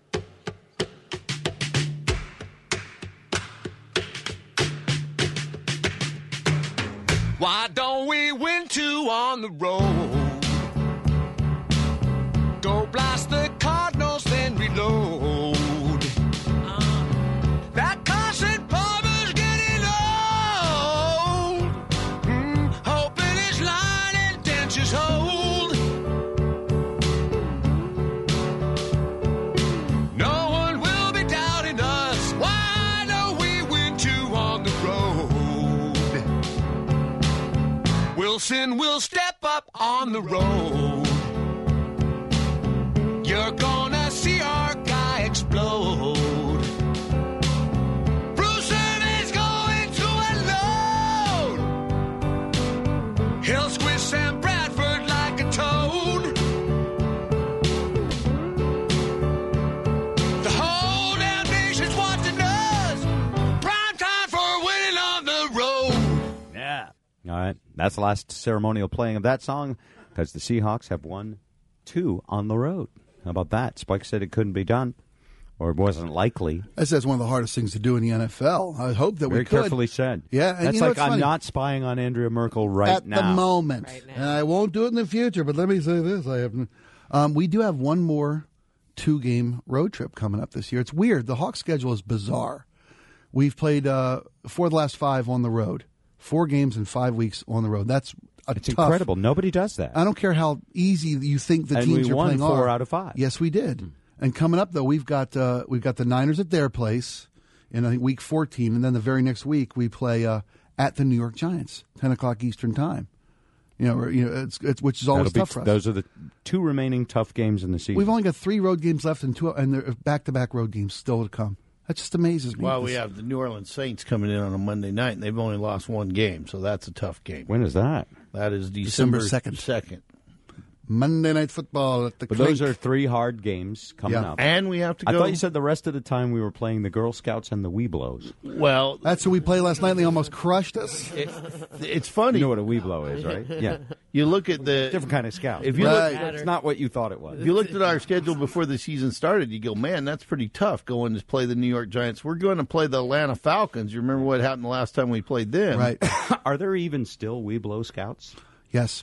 Why don't we win two on the road? Go blast the Cardinals, then reload. That constant Palmer's getting old. Hoping his line and dentures hold. No one will be doubting us. Why don't we win two on the road? Wilson will step up on the road. You're gonna see our guy explode. Brewster is going to unload. He'll squish Sam Bradford like a toad. The whole damn nation's watching us. Prime time for winning on the road. Yeah. All right. That's the last ceremonial playing of that song because the Seahawks have won 2 on the road. How about that? Spike said it couldn't be done, or it wasn't likely. That's one of the hardest things to do in the NFL. I hope that Very we could. carefully said. Yeah, and that's like I'm not spying on Andrea Merkel right now. At the moment. And I won't do it in the future, but let me say this. We do have one more 2-game road trip coming up this year. It's weird. The Hawks schedule is bizarre. We've played 4 of the last 5 on the road. 4 games in 5 weeks on the road. It's tough. Incredible. Nobody does that. I don't care how easy you think the teams you're playing are. And we won 4 out of 5. Yes, we did. And coming up, though, we've got the Niners at their place in, I think, week 14. And then the very next week, we play at the New York Giants, 10 o'clock Eastern time. It's which is always tough for us. Those are the 2 remaining tough games in the season. We've only got 3 road games left and they're back-to-back road games still to come. That just amazes me. Well, we have the New Orleans Saints coming in on a Monday night, and they've only lost 1 game, so that's a tough game. When is that? That is December 2nd. Monday Night Football at the But Clink. those are 3 hard games coming up. And we have to go. I thought you said the rest of the time we were playing the Girl Scouts and the Weeblos. Well, that's who we played last night, and they almost crushed us. It's funny. You know what a Weeblo is, right? Yeah. You look at the different kind of scout. If you look, it's not what you thought it was. If you looked at our schedule before the season started, you go, man, that's pretty tough going to play the New York Giants. We're going to play the Atlanta Falcons. You remember what happened the last time we played them? Right. Are there even still Weeblo Scouts? Yes.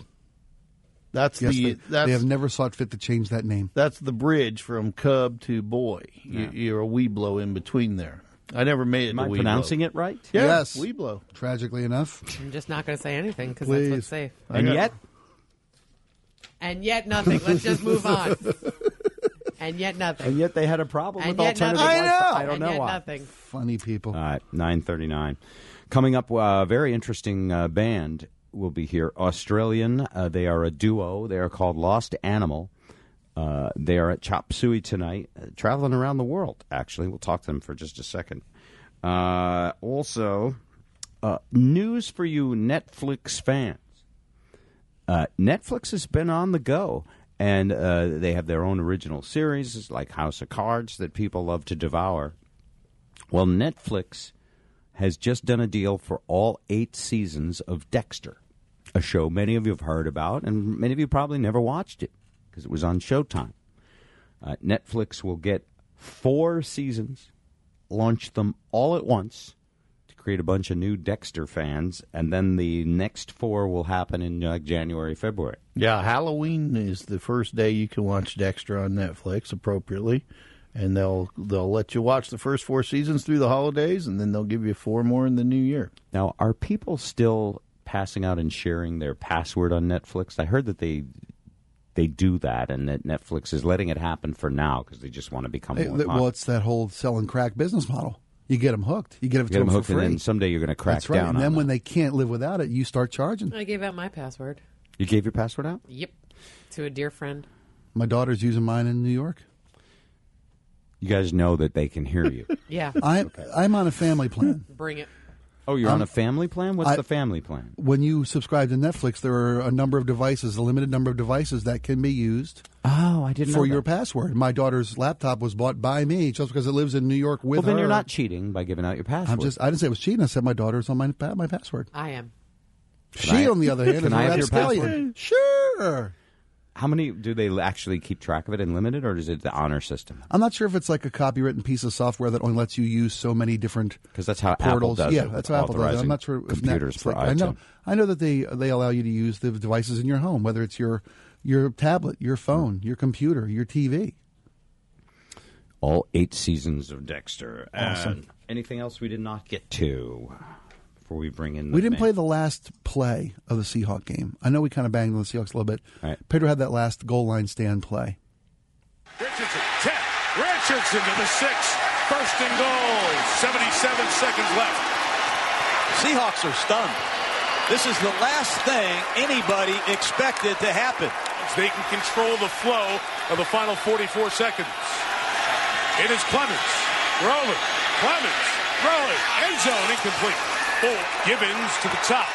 They have never sought fit to change that name. That's the bridge from cub to boy. Yeah. You're a Weeblo in between there. I never made it Am to I Weeblo. pronouncing it right? Yeah, yes. Weeblo. Tragically enough. I'm just not going to say anything because that's what's safe. And yet nothing. Let's just move on. And yet nothing. And yet they had a problem And with yet alternative nothing. lifestyle. I know. I don't And know yet why. nothing. Funny people. All right, 9:39. Coming up, a very interesting band will be here. Australian. They are a duo. They are called Lost Animal. They are at Chop Suey tonight, traveling around the world, actually. We'll talk to them for just a second. Also, news for you Netflix fans. Netflix has been on the go, and they have their own original series, like House of Cards, that people love to devour. Well, Netflix has just done a deal for all 8 seasons of Dexter, a show many of you have heard about, and many of you probably never watched it because it was on Showtime. Netflix will get 4 seasons, launch them all at once to create a bunch of new Dexter fans, and then the next 4 will happen in January, February. Yeah, Halloween is the first day you can watch Dexter on Netflix appropriately, and they'll let you watch the first 4 seasons through the holidays, and then they'll give you 4 more in the new year. Now, are people still passing out and sharing their password on Netflix? I heard that they do that, and that Netflix is letting it happen for now because they just want to become more popular. Well, it's that whole selling crack business model. You get them hooked. You get them to them hooked, for free. and then someday you're going to crack That's right. down And on then that. when they can't live without it, you start charging. I gave out my password. You gave your password out? Yep. To a dear friend. My daughter's using mine in New York. You guys know that they can hear you. Yeah. I'm on a family plan. Bring it. Oh, you're on a family plan? What's the family plan? When you subscribe to Netflix, there are a number of devices, a limited number of devices that can be used. Oh, I didn't know for your that. password. My daughter's laptop was bought by me just because it lives in New York with Well, then her. you're not cheating by giving out your password. I didn't say it was cheating. I said my daughter's on my password. I am. She, on the other hand, is Can a I have your rapscallion. password? Sure. How many do they actually keep track of it and limit it, or is it the honor system? I'm not sure if it's like a copywritten piece of software that only lets you use so many different Because that's how portals. Apple does Yeah, it. that's how Apple does it. I'm not sure if computers for I iTunes. I know that they allow you to use the devices in your home, whether it's your tablet, your phone, your computer, your TV. All 8 seasons of Dexter. Awesome. Anything else we did not get to before we bring in the We didn't main- play the last play of the Seahawk game. I know we kind of banged on the Seahawks a little bit. Right. Pedro had that last goal line stand play. Richardson, 10. Richardson to the 6. First and goal. 77 seconds left. Seahawks are stunned. This is the last thing anybody expected to happen. They can control the flow of the final 44 seconds. It is Clemens. Rolling. Clemens. Rolling. End zone incomplete. Gibbons to the top.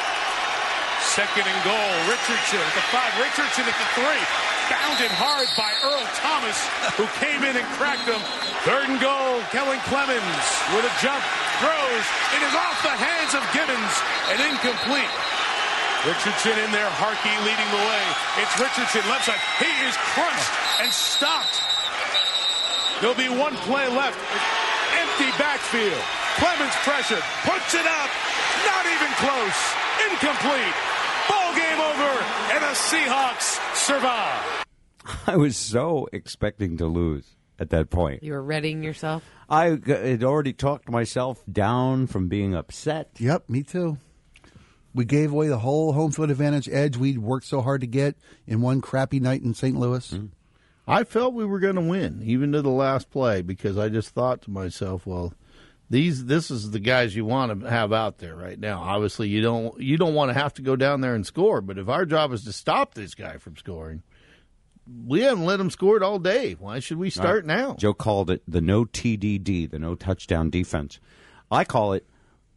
Second and goal. Richardson at the 5. Richardson at the 3. Bounded hard by Earl Thomas, who came in and cracked him. Third and goal. Kellen Clemens with a jump. Throws. It is off the hands of Gibbons and incomplete. Richardson in there. Harkey leading the way. It's Richardson left side. He is crunched and stopped. There'll be one play left. Empty backfield. Clemens pressure. Puts it up. Not even close. Incomplete. Ball game over. And the Seahawks survive. I was so expecting to lose at that point. You were readying yourself? I had already talked myself down from being upset. Yep, me too. We gave away the whole home field advantage edge we'd worked so hard to get in one crappy night in St. Louis. Mm-hmm. I felt we were going to win, even to the last play, because I just thought to myself, well, this is the guys you want to have out there right now. Obviously, you don't want to have to go down there and score, but if our job is to stop this guy from scoring, we haven't let him score it all day. Why should we start now? Joe called it the no TDD, the no touchdown defense. I call it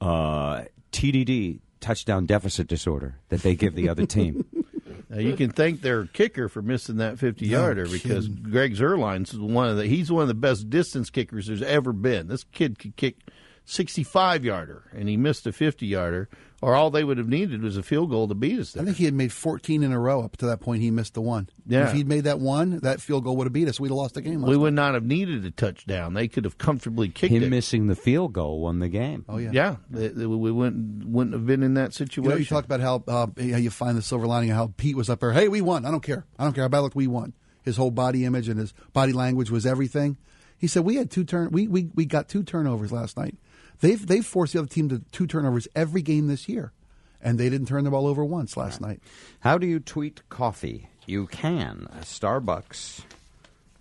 TDD, touchdown deficit disorder, that they give the other team. Now, you can thank their kicker for missing that 50-yarder because Greg Zuerlein's he's one of the best distance kickers there's ever been. This kid could kick 65-yarder, and he missed a 50-yarder, or all they would have needed was a field goal to beat us there. I think he had made 14 in a row up to that point. He missed the one. Yeah. If he'd made that one, that field goal would have beat us. We'd have lost the game. We would not have needed a touchdown. They could have comfortably kicked Him it. missing the field goal won the game. Oh, yeah. Yeah, we wouldn't have been in that situation. You know, you talked about how you find the silver lining, how Pete was up there. Hey, we won. I don't care. I don't care how bad it looked. We won. His whole body image and his body language was everything. He said we had we got 2 turnovers last night. They've forced the other team to 2 turnovers every game this year, and they didn't turn the ball over once last night. How do you tweet coffee? You can. Starbucks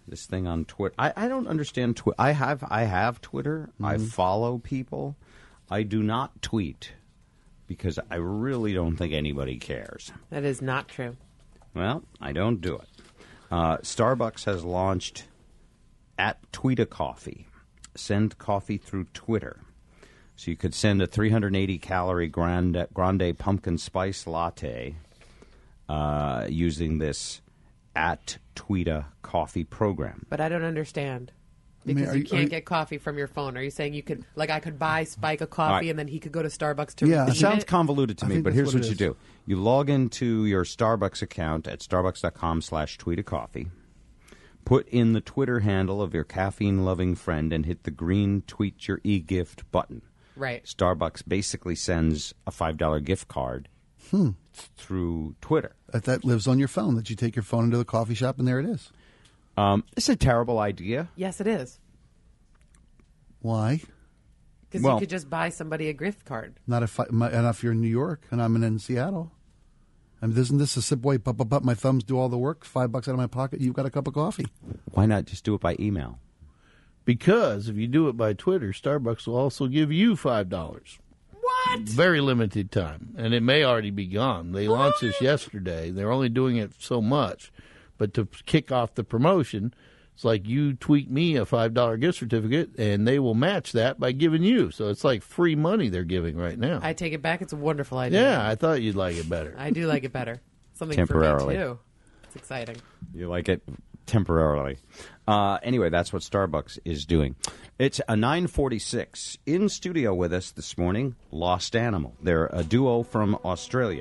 this thing on Twitter. I don't understand Twitter. I have Twitter. I follow people. I do not tweet because I really don't think anybody cares. That is not true. Well, I don't do it. Starbucks has launched @TweetaCoffee. Send coffee through Twitter. So you could send a 380-calorie grande pumpkin spice latte using this @TweetaCoffee program. But I don't understand. Because you can't get coffee from your phone. Are you saying you could, like, I could buy Spike a coffee Right. and then he could go to Starbucks to It redeem sounds it? convoluted to me, but here's what you do. You log into your Starbucks account at starbucks.com/tweetacoffee. Put in the Twitter handle of your caffeine-loving friend and hit the green Tweet Your e-gift button. Right. Starbucks basically sends a $5 gift card through Twitter. That lives on your phone, that you take your phone into the coffee shop and there it is. It's a terrible idea. Yes, it is. Why? Because you could just buy somebody a gift card. Not if you're in New York and I'm in Seattle. I mean, isn't this a simple way? My thumbs do all the work. $5 out of my pocket. You've got a cup of coffee. Why not just do it by email? Because if you do it by Twitter, Starbucks will also give you $5. What? Very limited time, and it may already be gone. They launched this yesterday. They're only doing it so much, but to kick off the promotion, it's like you tweet me a $5 gift certificate, and they will match that by giving you. So it's like free money they're giving right now. I take it back. It's a wonderful idea. Yeah, I thought you'd like it better. I do like it better. Something Temporarily. for me, too. It's exciting. You like it temporarily. Anyway, that's what Starbucks is doing. It's a 9:46. In studio with us this morning, Lost Animal. They're a duo from Australia.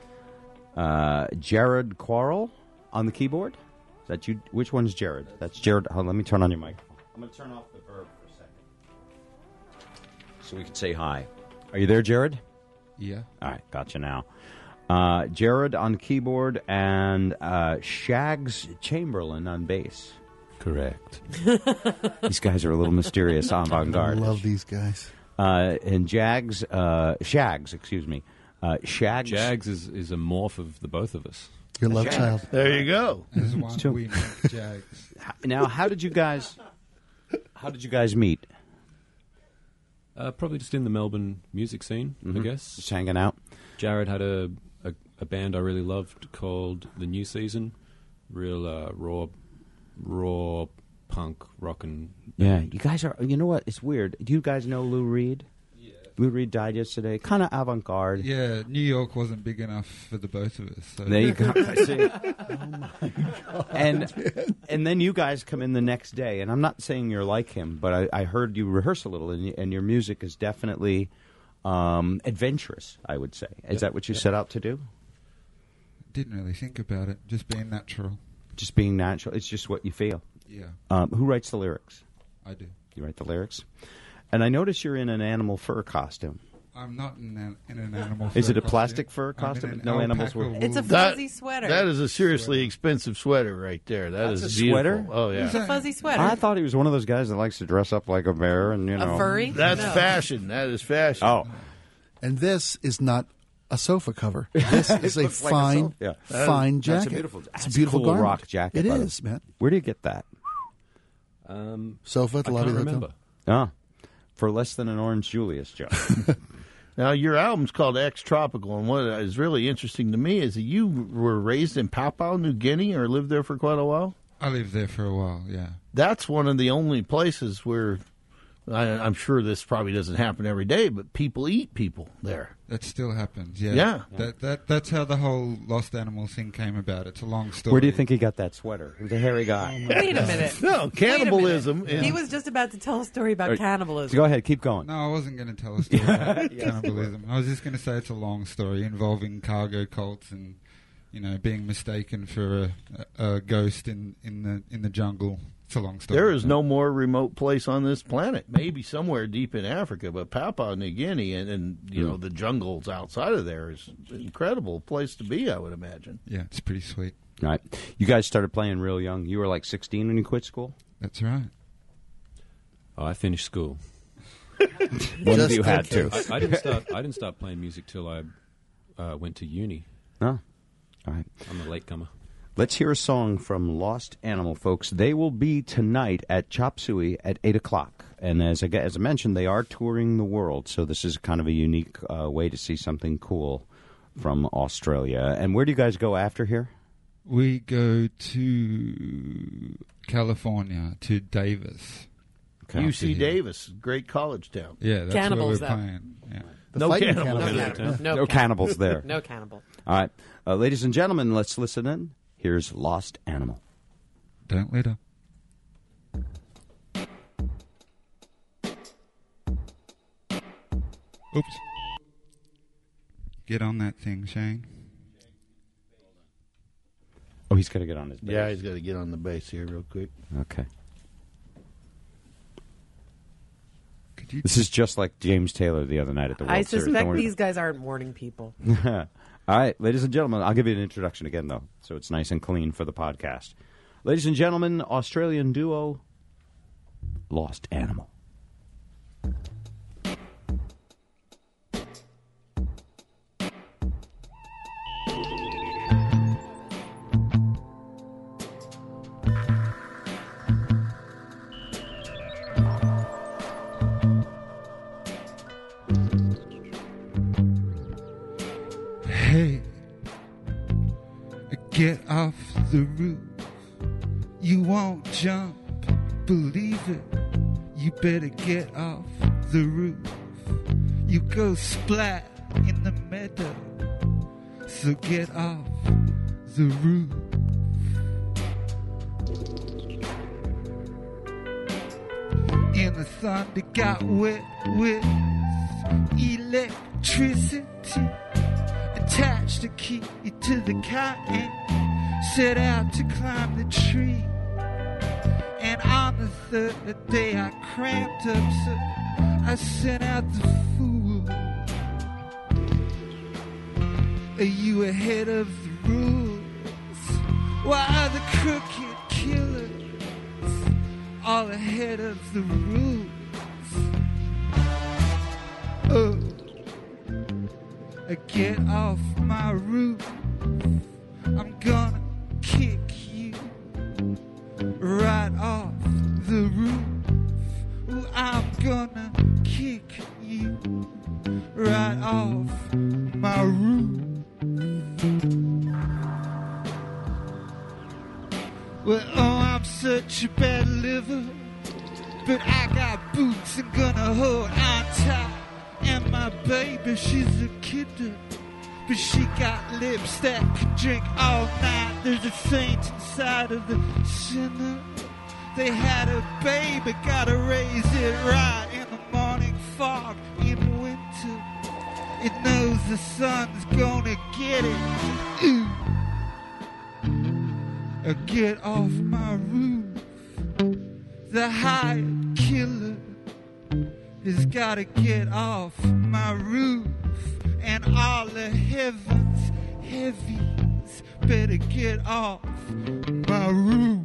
Jared Quarrel on the keyboard. Is that you? Which one's Jared? That's Jared. Let me turn on your microphone. I'm going to turn off the verb for a second so we can say hi. Are you there, Jared? Yeah. All right, gotcha now. Jared on keyboard and Shags Chamberlain on bass. Correct. These guys are a little mysterious, avant-garde. I love these guys. And Shags. Shags is a morph of the both of us. Your love child. There you go. As one we make Jags. Now, how did you guys meet? Probably just in the Melbourne music scene, I guess. Just hanging out. Jared had a band I really loved called The New Season. Real raw punk rockin'. Yeah, you guys are. You know what? It's weird. Do you guys know Lou Reed? Yeah. Lou Reed died yesterday. Kind of avant-garde. Yeah, New York wasn't big enough for the both of us. So. There you go. See? Oh my God. And then you guys come in the next day, and I'm not saying you're like him, but I heard you rehearse a little, and your music is definitely adventurous, I would say. Is that what you set out to do? Didn't really think about it. Just being natural. Just being natural. It's just what you feel. Yeah. Who writes the lyrics? I do. You write the lyrics? And I notice you're in an animal fur costume. I'm not in an animal fur Is it a costume. plastic fur costume? No animals were. It's a fuzzy sweater. That is a seriously expensive sweater right there. That's is a beautiful. sweater? Oh, yeah. It's a fuzzy sweater. I thought he was one of those guys that likes to dress up like a bear and, you know. A furry? That's No. fashion. That is fashion. Oh. And this is not a sofa cover. This is a looks like fine, a fine That's jacket. a beautiful, It's a beautiful cool garment. rock jacket. It by the is, way. man. Where do you get that? Sofa at the I lobby can't of the hotel. remember. Ah, for less than an Orange Julius, Joe. Now, your album's called X Tropical, and what is really interesting to me is that you were raised in Papua New Guinea or lived there for quite a while. I lived there for a while, yeah. That's one of the only places where I'm sure this probably doesn't happen every day, but people eat people there. That still happens, yeah. Yeah. That's how the whole Lost Animal thing came about. It's a long story. Where do you think he got that sweater? He was a hairy guy. Wait a minute. No, cannibalism. He was just about to tell a story about cannibalism. Go ahead, keep going. No, I wasn't going to tell a story about cannibalism. I was just going to say it's a long story involving cargo cults and, you know, being mistaken for a ghost in the jungle. It's a long story. There is no more remote place on this planet. Maybe somewhere deep in Africa, but Papua New Guinea and you know the jungles outside of there is an incredible place to be, I would imagine. Yeah, it's pretty sweet. All right. You guys started playing real young. You were like 16 when you quit school? That's right. Oh, I finished school. One of you had to. I didn't start playing music till I went to uni. Oh, all right. I'm a latecomer. Let's hear a song from Lost Animal, folks. They will be tonight at Chop Suey at 8 o'clock. And as I mentioned, they are touring the world, so this is kind of a unique way to see something cool from Australia. And where do you guys go after here? We go to California, to Davis. UC Davis, great college town. Yeah, that's cannibals, where we're playing. Yeah. No cannibals. No cannibals there. No cannibal. All right. Ladies and gentlemen, let's listen in. Here's Lost Animal. Don't let up. Oops. Get on that thing, Shane. Oh, he's got to get on his bass. Yeah, he's got to get on the bass here real quick. Okay. This is just like James Taylor the other night at the World Series. I suspect these guys aren't morning people. All right, ladies and gentlemen, I'll give you an introduction again, though, so it's nice and clean for the podcast. Ladies and gentlemen, Australian duo, Lost Animal. Hey, get off the roof. You won't jump, believe it. You better get off the roof. You go splat in the meadow, so get off the roof. And the thunder got wet with electricity. Attached a key to the car and set out to climb the tree. And on the third day I cramped up, so I sent out the fool. Are you ahead of the rules? Why are the crooked killers all ahead of the rules? Oh, get off my roof. I'm gonna kick you right off the roof. Ooh, I'm gonna kick you right off my roof. Well, oh, I'm such a bad liver, but I got boots and gonna hold on tight. And my baby, she's a kidder, but she got lips that can drink all night. There's a saint inside of the sinner. They had a baby, gotta raise it right. In the morning fog in winter, it knows the sun's gonna get it. Ooh. Get off my roof. The hired killer has gotta get off my roof. And all the heavens, heavies, better get off my roof.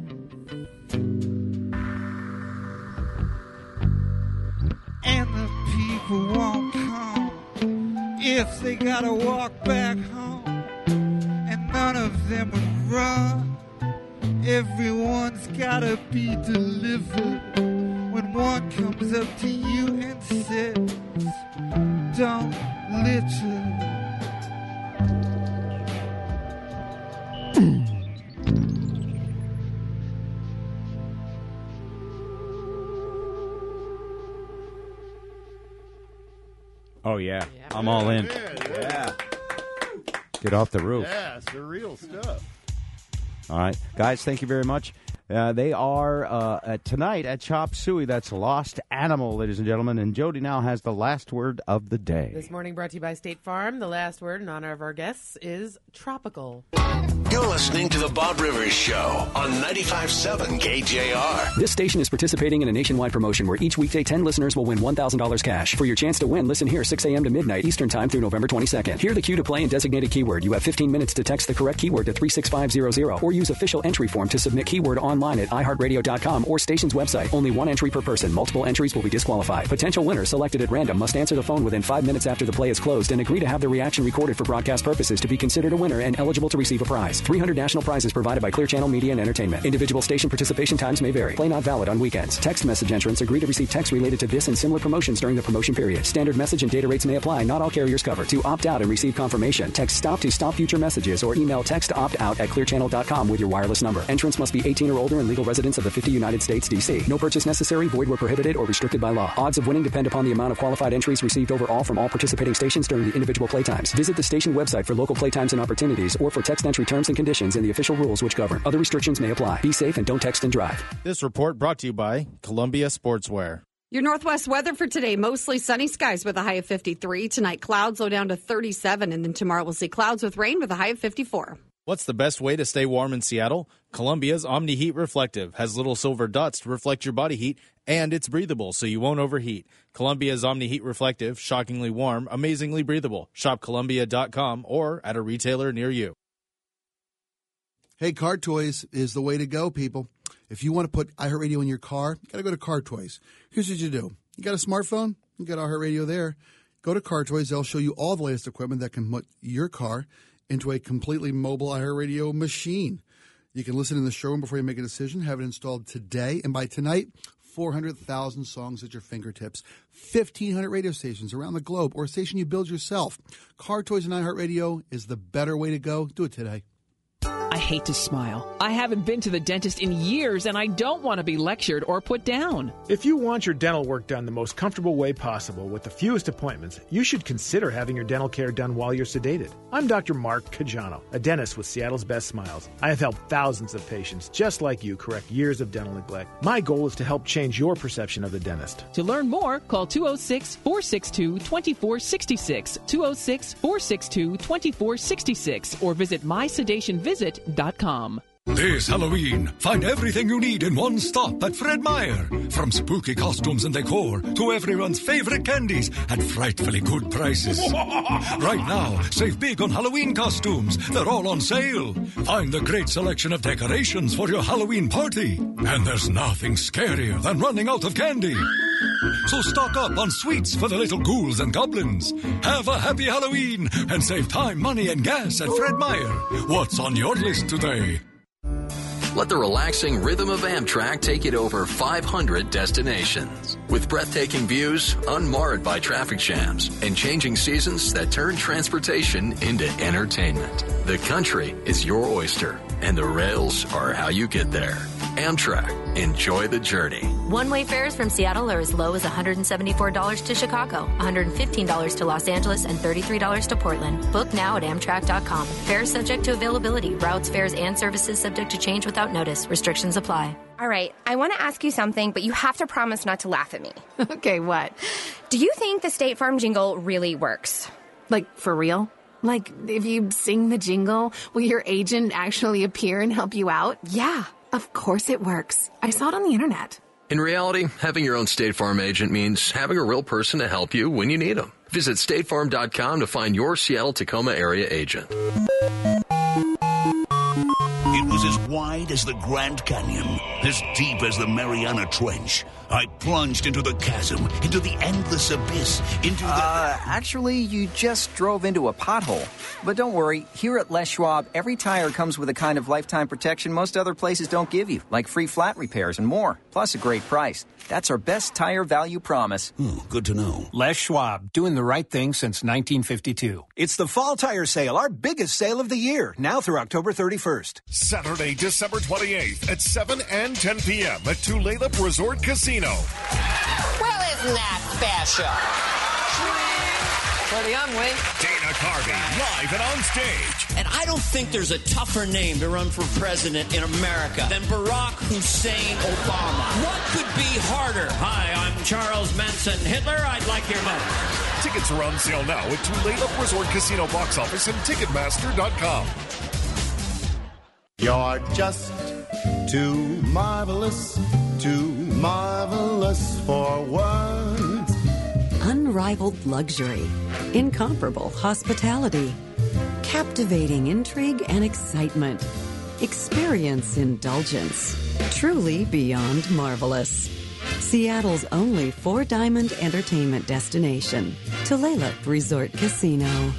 And the people won't come if they gotta walk back home. And none of them would run. Everyone's gotta be delivered. When one comes up to you and says, don't litter. Oh, yeah. I'm all in. Yeah. Get off the roof. Yeah, it's the real stuff. All right. Guys, thank you very much. They are tonight at Chop Suey. That's Lost Animal, ladies and gentlemen. And Jody now has the last word of the day. This morning brought to you by State Farm. The last word in honor of our guests is tropical. You're listening to The Bob Rivers Show on 95.7 KJR. This station is participating in a nationwide promotion where each weekday 10 listeners will win $1,000 cash. For your chance to win, listen here 6 a.m. to midnight Eastern Time through November 22nd. Hear the cue to play and designated keyword. You have 15 minutes to text the correct keyword to 36500 or use official entry form to submit keyword online online at iHeartRadio.com or station's website. Only one entry per person. Multiple entries will be disqualified. Potential winner selected at random must answer the phone within 5 minutes after the play is closed and agree to have the reaction recorded for broadcast purposes to be considered a winner and eligible to receive a prize. 300 national prizes provided by Clear Channel Media and Entertainment. Individual station participation times may vary. Play not valid on weekends. Text message entrants agree to receive text related to this and similar promotions during the promotion period. Standard message and data rates may apply. Not all carriers covered. To opt out and receive confirmation, text STOP to stop future messages or email text to opt out at clearchannel.com with your wireless number. Entrants must be 18 or older and legal residents of the 50 United States, D.C. No purchase necessary, void where prohibited or restricted by law. Odds of winning depend upon the amount of qualified entries received overall from all participating stations during the individual playtimes. Visit the station website for local playtimes and opportunities or for text entry terms and conditions and the official rules which govern. Other restrictions may apply. Be safe and don't text and drive. This report brought to you by Columbia Sportswear. Your Northwest weather for today, mostly sunny skies with a high of 53. Tonight, clouds low down to 37, and then tomorrow we'll see clouds with rain with a high of 54. What's the best way to stay warm in Seattle? Columbia's Omni Heat Reflective has little silver dots to reflect your body heat, and it's breathable, so you won't overheat. Columbia's Omni Heat Reflective, shockingly warm, amazingly breathable. Shop Columbia.com or at a retailer near you. Hey, Car Toys is the way to go, people. If you want to put iHeartRadio in your car, you got to go to Car Toys. Here's what you do. You got a smartphone? You got iHeartRadio there. Go to Car Toys. They'll show you all the latest equipment that can put your car into a completely mobile iHeartRadio machine. You can listen in the showroom before you make a decision, have it installed today, and by tonight, 400,000 songs at your fingertips, 1,500 radio stations around the globe, or a station you build yourself. Car Toys and iHeartRadio is the better way to go. Do it today. I hate to smile. I haven't been to the dentist in years, and I don't want to be lectured or put down. If you want your dental work done the most comfortable way possible with the fewest appointments, you should consider having your dental care done while you're sedated. I'm Dr. Mark Cajano, a dentist with Seattle's Best Smiles. I have helped thousands of patients just like you correct years of dental neglect. My goal is to help change your perception of the dentist. To learn more, call 206-462-2466, 206-462-2466, or visit mysedationvisit.com. This Halloween, find everything you need in one stop at Fred Meyer. From spooky costumes and decor to everyone's favorite candies at frightfully good prices. Right now, save big on Halloween costumes. They're all on sale. Find the great selection of decorations for your Halloween party. And there's nothing scarier than running out of candy. So stock up on sweets for the little ghouls and goblins. Have a happy Halloween and save time, money, and gas at Fred Meyer. What's on your list today? Let the relaxing rhythm of Amtrak take you to over 500 destinations. With breathtaking views, unmarred by traffic jams, and changing seasons that turn transportation into entertainment. The country is your oyster, and the rails are how you get there. Amtrak. Enjoy the journey. One-way fares from Seattle are as low as $174 to Chicago, $115 to Los Angeles, and $33 to Portland. Book now at Amtrak.com. Fares subject to availability. Routes, fares, and services subject to change without notice. Restrictions apply. All right, I want to ask you something, but you have to promise not to laugh at me. Okay, what? Do you think the State Farm jingle really works? Like, for real? Like, if you sing the jingle, will your agent actually appear and help you out? Yeah, of course it works. I saw it on the internet. In reality, having your own State Farm agent means having a real person to help you when you need them. Visit statefarm.com to find your Seattle-Tacoma area agent. It was as wide as the Grand Canyon, as deep as the Mariana Trench. I plunged into the chasm, into the endless abyss, into the... Actually, you just drove into a pothole. But don't worry, here at Les Schwab, every tire comes with a kind of lifetime protection most other places don't give you, like free flat repairs and more, plus a great price. That's our best tire value promise. Good to know. Les Schwab, doing the right thing since 1952. It's the Fall Tire Sale, our biggest sale of the year, now through October 31st. Saturday, December 28th at 7 and 10 p.m. at Tulalip Resort Casino. Well, isn't that special? For the young way. Dana Carvey, live and on stage. And I don't think there's a tougher name to run for president in America than Barack Hussein Obama. What could be harder? Hi, I'm Charles Manson Hitler. I'd like your vote. Tickets are on sale now at Tulalip Resort Casino box office and Ticketmaster.com. You're just too marvelous for words. Unrivaled luxury, incomparable hospitality, captivating intrigue and excitement. Experience indulgence. Truly beyond marvelous. Seattle's only 4-diamond entertainment destination, Tulalip Resort Casino.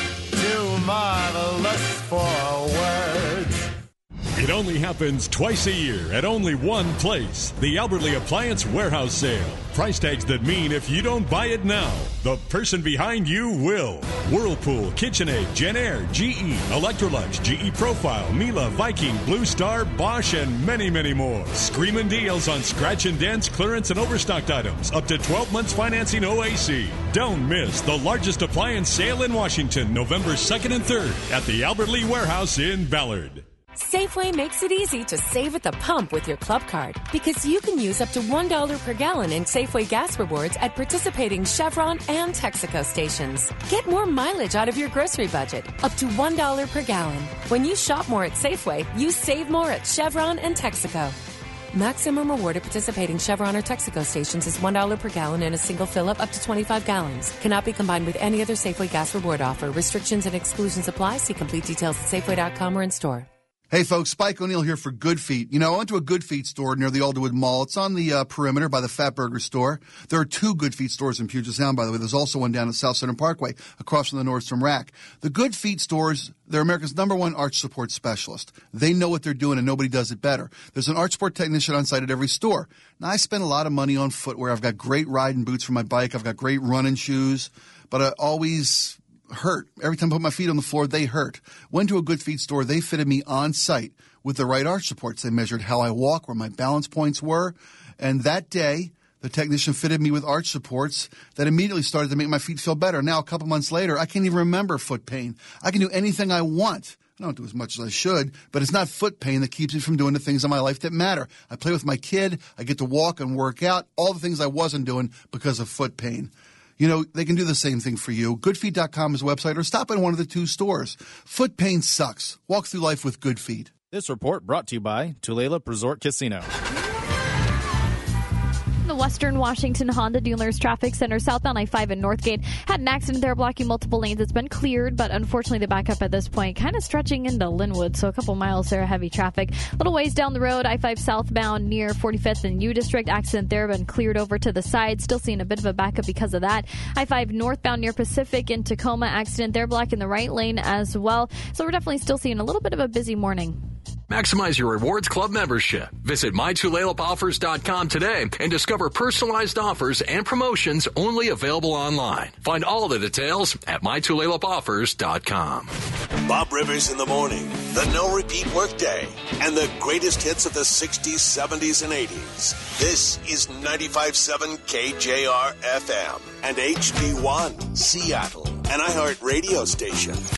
Too marvelous for words. It only happens twice a year at only one place. The Albertley Appliance Warehouse Sale. Price tags that mean if you don't buy it now, the person behind you will. Whirlpool, KitchenAid, Genair, GE, Electrolux, GE Profile, Miele, Viking, Blue Star, Bosch, and many, many more. Screaming deals on scratch and dents, clearance, and overstocked items. Up to 12 months financing OAC. Don't miss the largest appliance sale in Washington, November 2nd and 3rd at the Albertley Warehouse in Ballard. Safeway makes it easy to save at the pump with your club card because you can use up to $1 per gallon in Safeway gas rewards at participating Chevron and Texaco stations. Get more mileage out of your grocery budget, up to $1 per gallon. When you shop more at Safeway, you save more at Chevron and Texaco. Maximum reward at participating Chevron or Texaco stations is $1 per gallon in a single fill-up up to 25 gallons. Cannot be combined with any other Safeway gas reward offer. Restrictions and exclusions apply. See complete details at Safeway.com or in store. Hey, folks, Spike O'Neill here for Good Feet. You know, I went to a Good Feet store near the Alderwood Mall. It's on the perimeter by the Fat Burger store. There are 2 Good Feet stores in Puget Sound, by the way. There's also one down at South Center Parkway across from the Nordstrom Rack. The Good Feet stores, they're America's #1 arch support specialist. They know what they're doing, and nobody does it better. There's an arch support technician on site at every store. Now, I spend a lot of money on footwear. I've got great riding boots for my bike. I've got great running shoes, but I always hurt. Every time I put my feet on the floor, they hurt. Went to a Good Feet store. They fitted me on site with the right arch supports. They measured how I walk, where my balance points were. And that day, the technician fitted me with arch supports that immediately started to make my feet feel better. Now, a couple months later, I can't even remember foot pain. I can do anything I want. I don't do as much as I should, but it's not foot pain that keeps me from doing the things in my life that matter. I play with my kid. I get to walk and work out, all the things I wasn't doing because of foot pain. You know, they can do the same thing for you. Goodfeet.com is a website, or stop in one of the 2 stores. Foot pain sucks. Walk through life with Good Feet. This report brought to you by Tulalip Resort Casino. The Western Washington Honda Dealers Traffic Center southbound I-5 in Northgate had an accident there blocking multiple lanes. It's been cleared, but unfortunately the backup at this point kind of stretching into Linwood, so a couple miles there, heavy traffic. A little ways down the road, I-5 southbound near 45th and U District, accident there, been cleared over to the side. Still seeing a bit of a backup because of that. I-5 northbound near Pacific in Tacoma, accident there, blocking the right lane as well. So we're definitely still seeing a little bit of a busy morning. Maximize your Rewards Club membership. Visit MyTulalipOffers.com today and discover personalized offers and promotions only available online. Find all the details at MyTulalipOffers.com. Bob Rivers in the morning, the no-repeat workday, and the greatest hits of the 60s, 70s, and 80s. This is 95.7 KJR FM and HD1 Seattle, an iHeart radio station.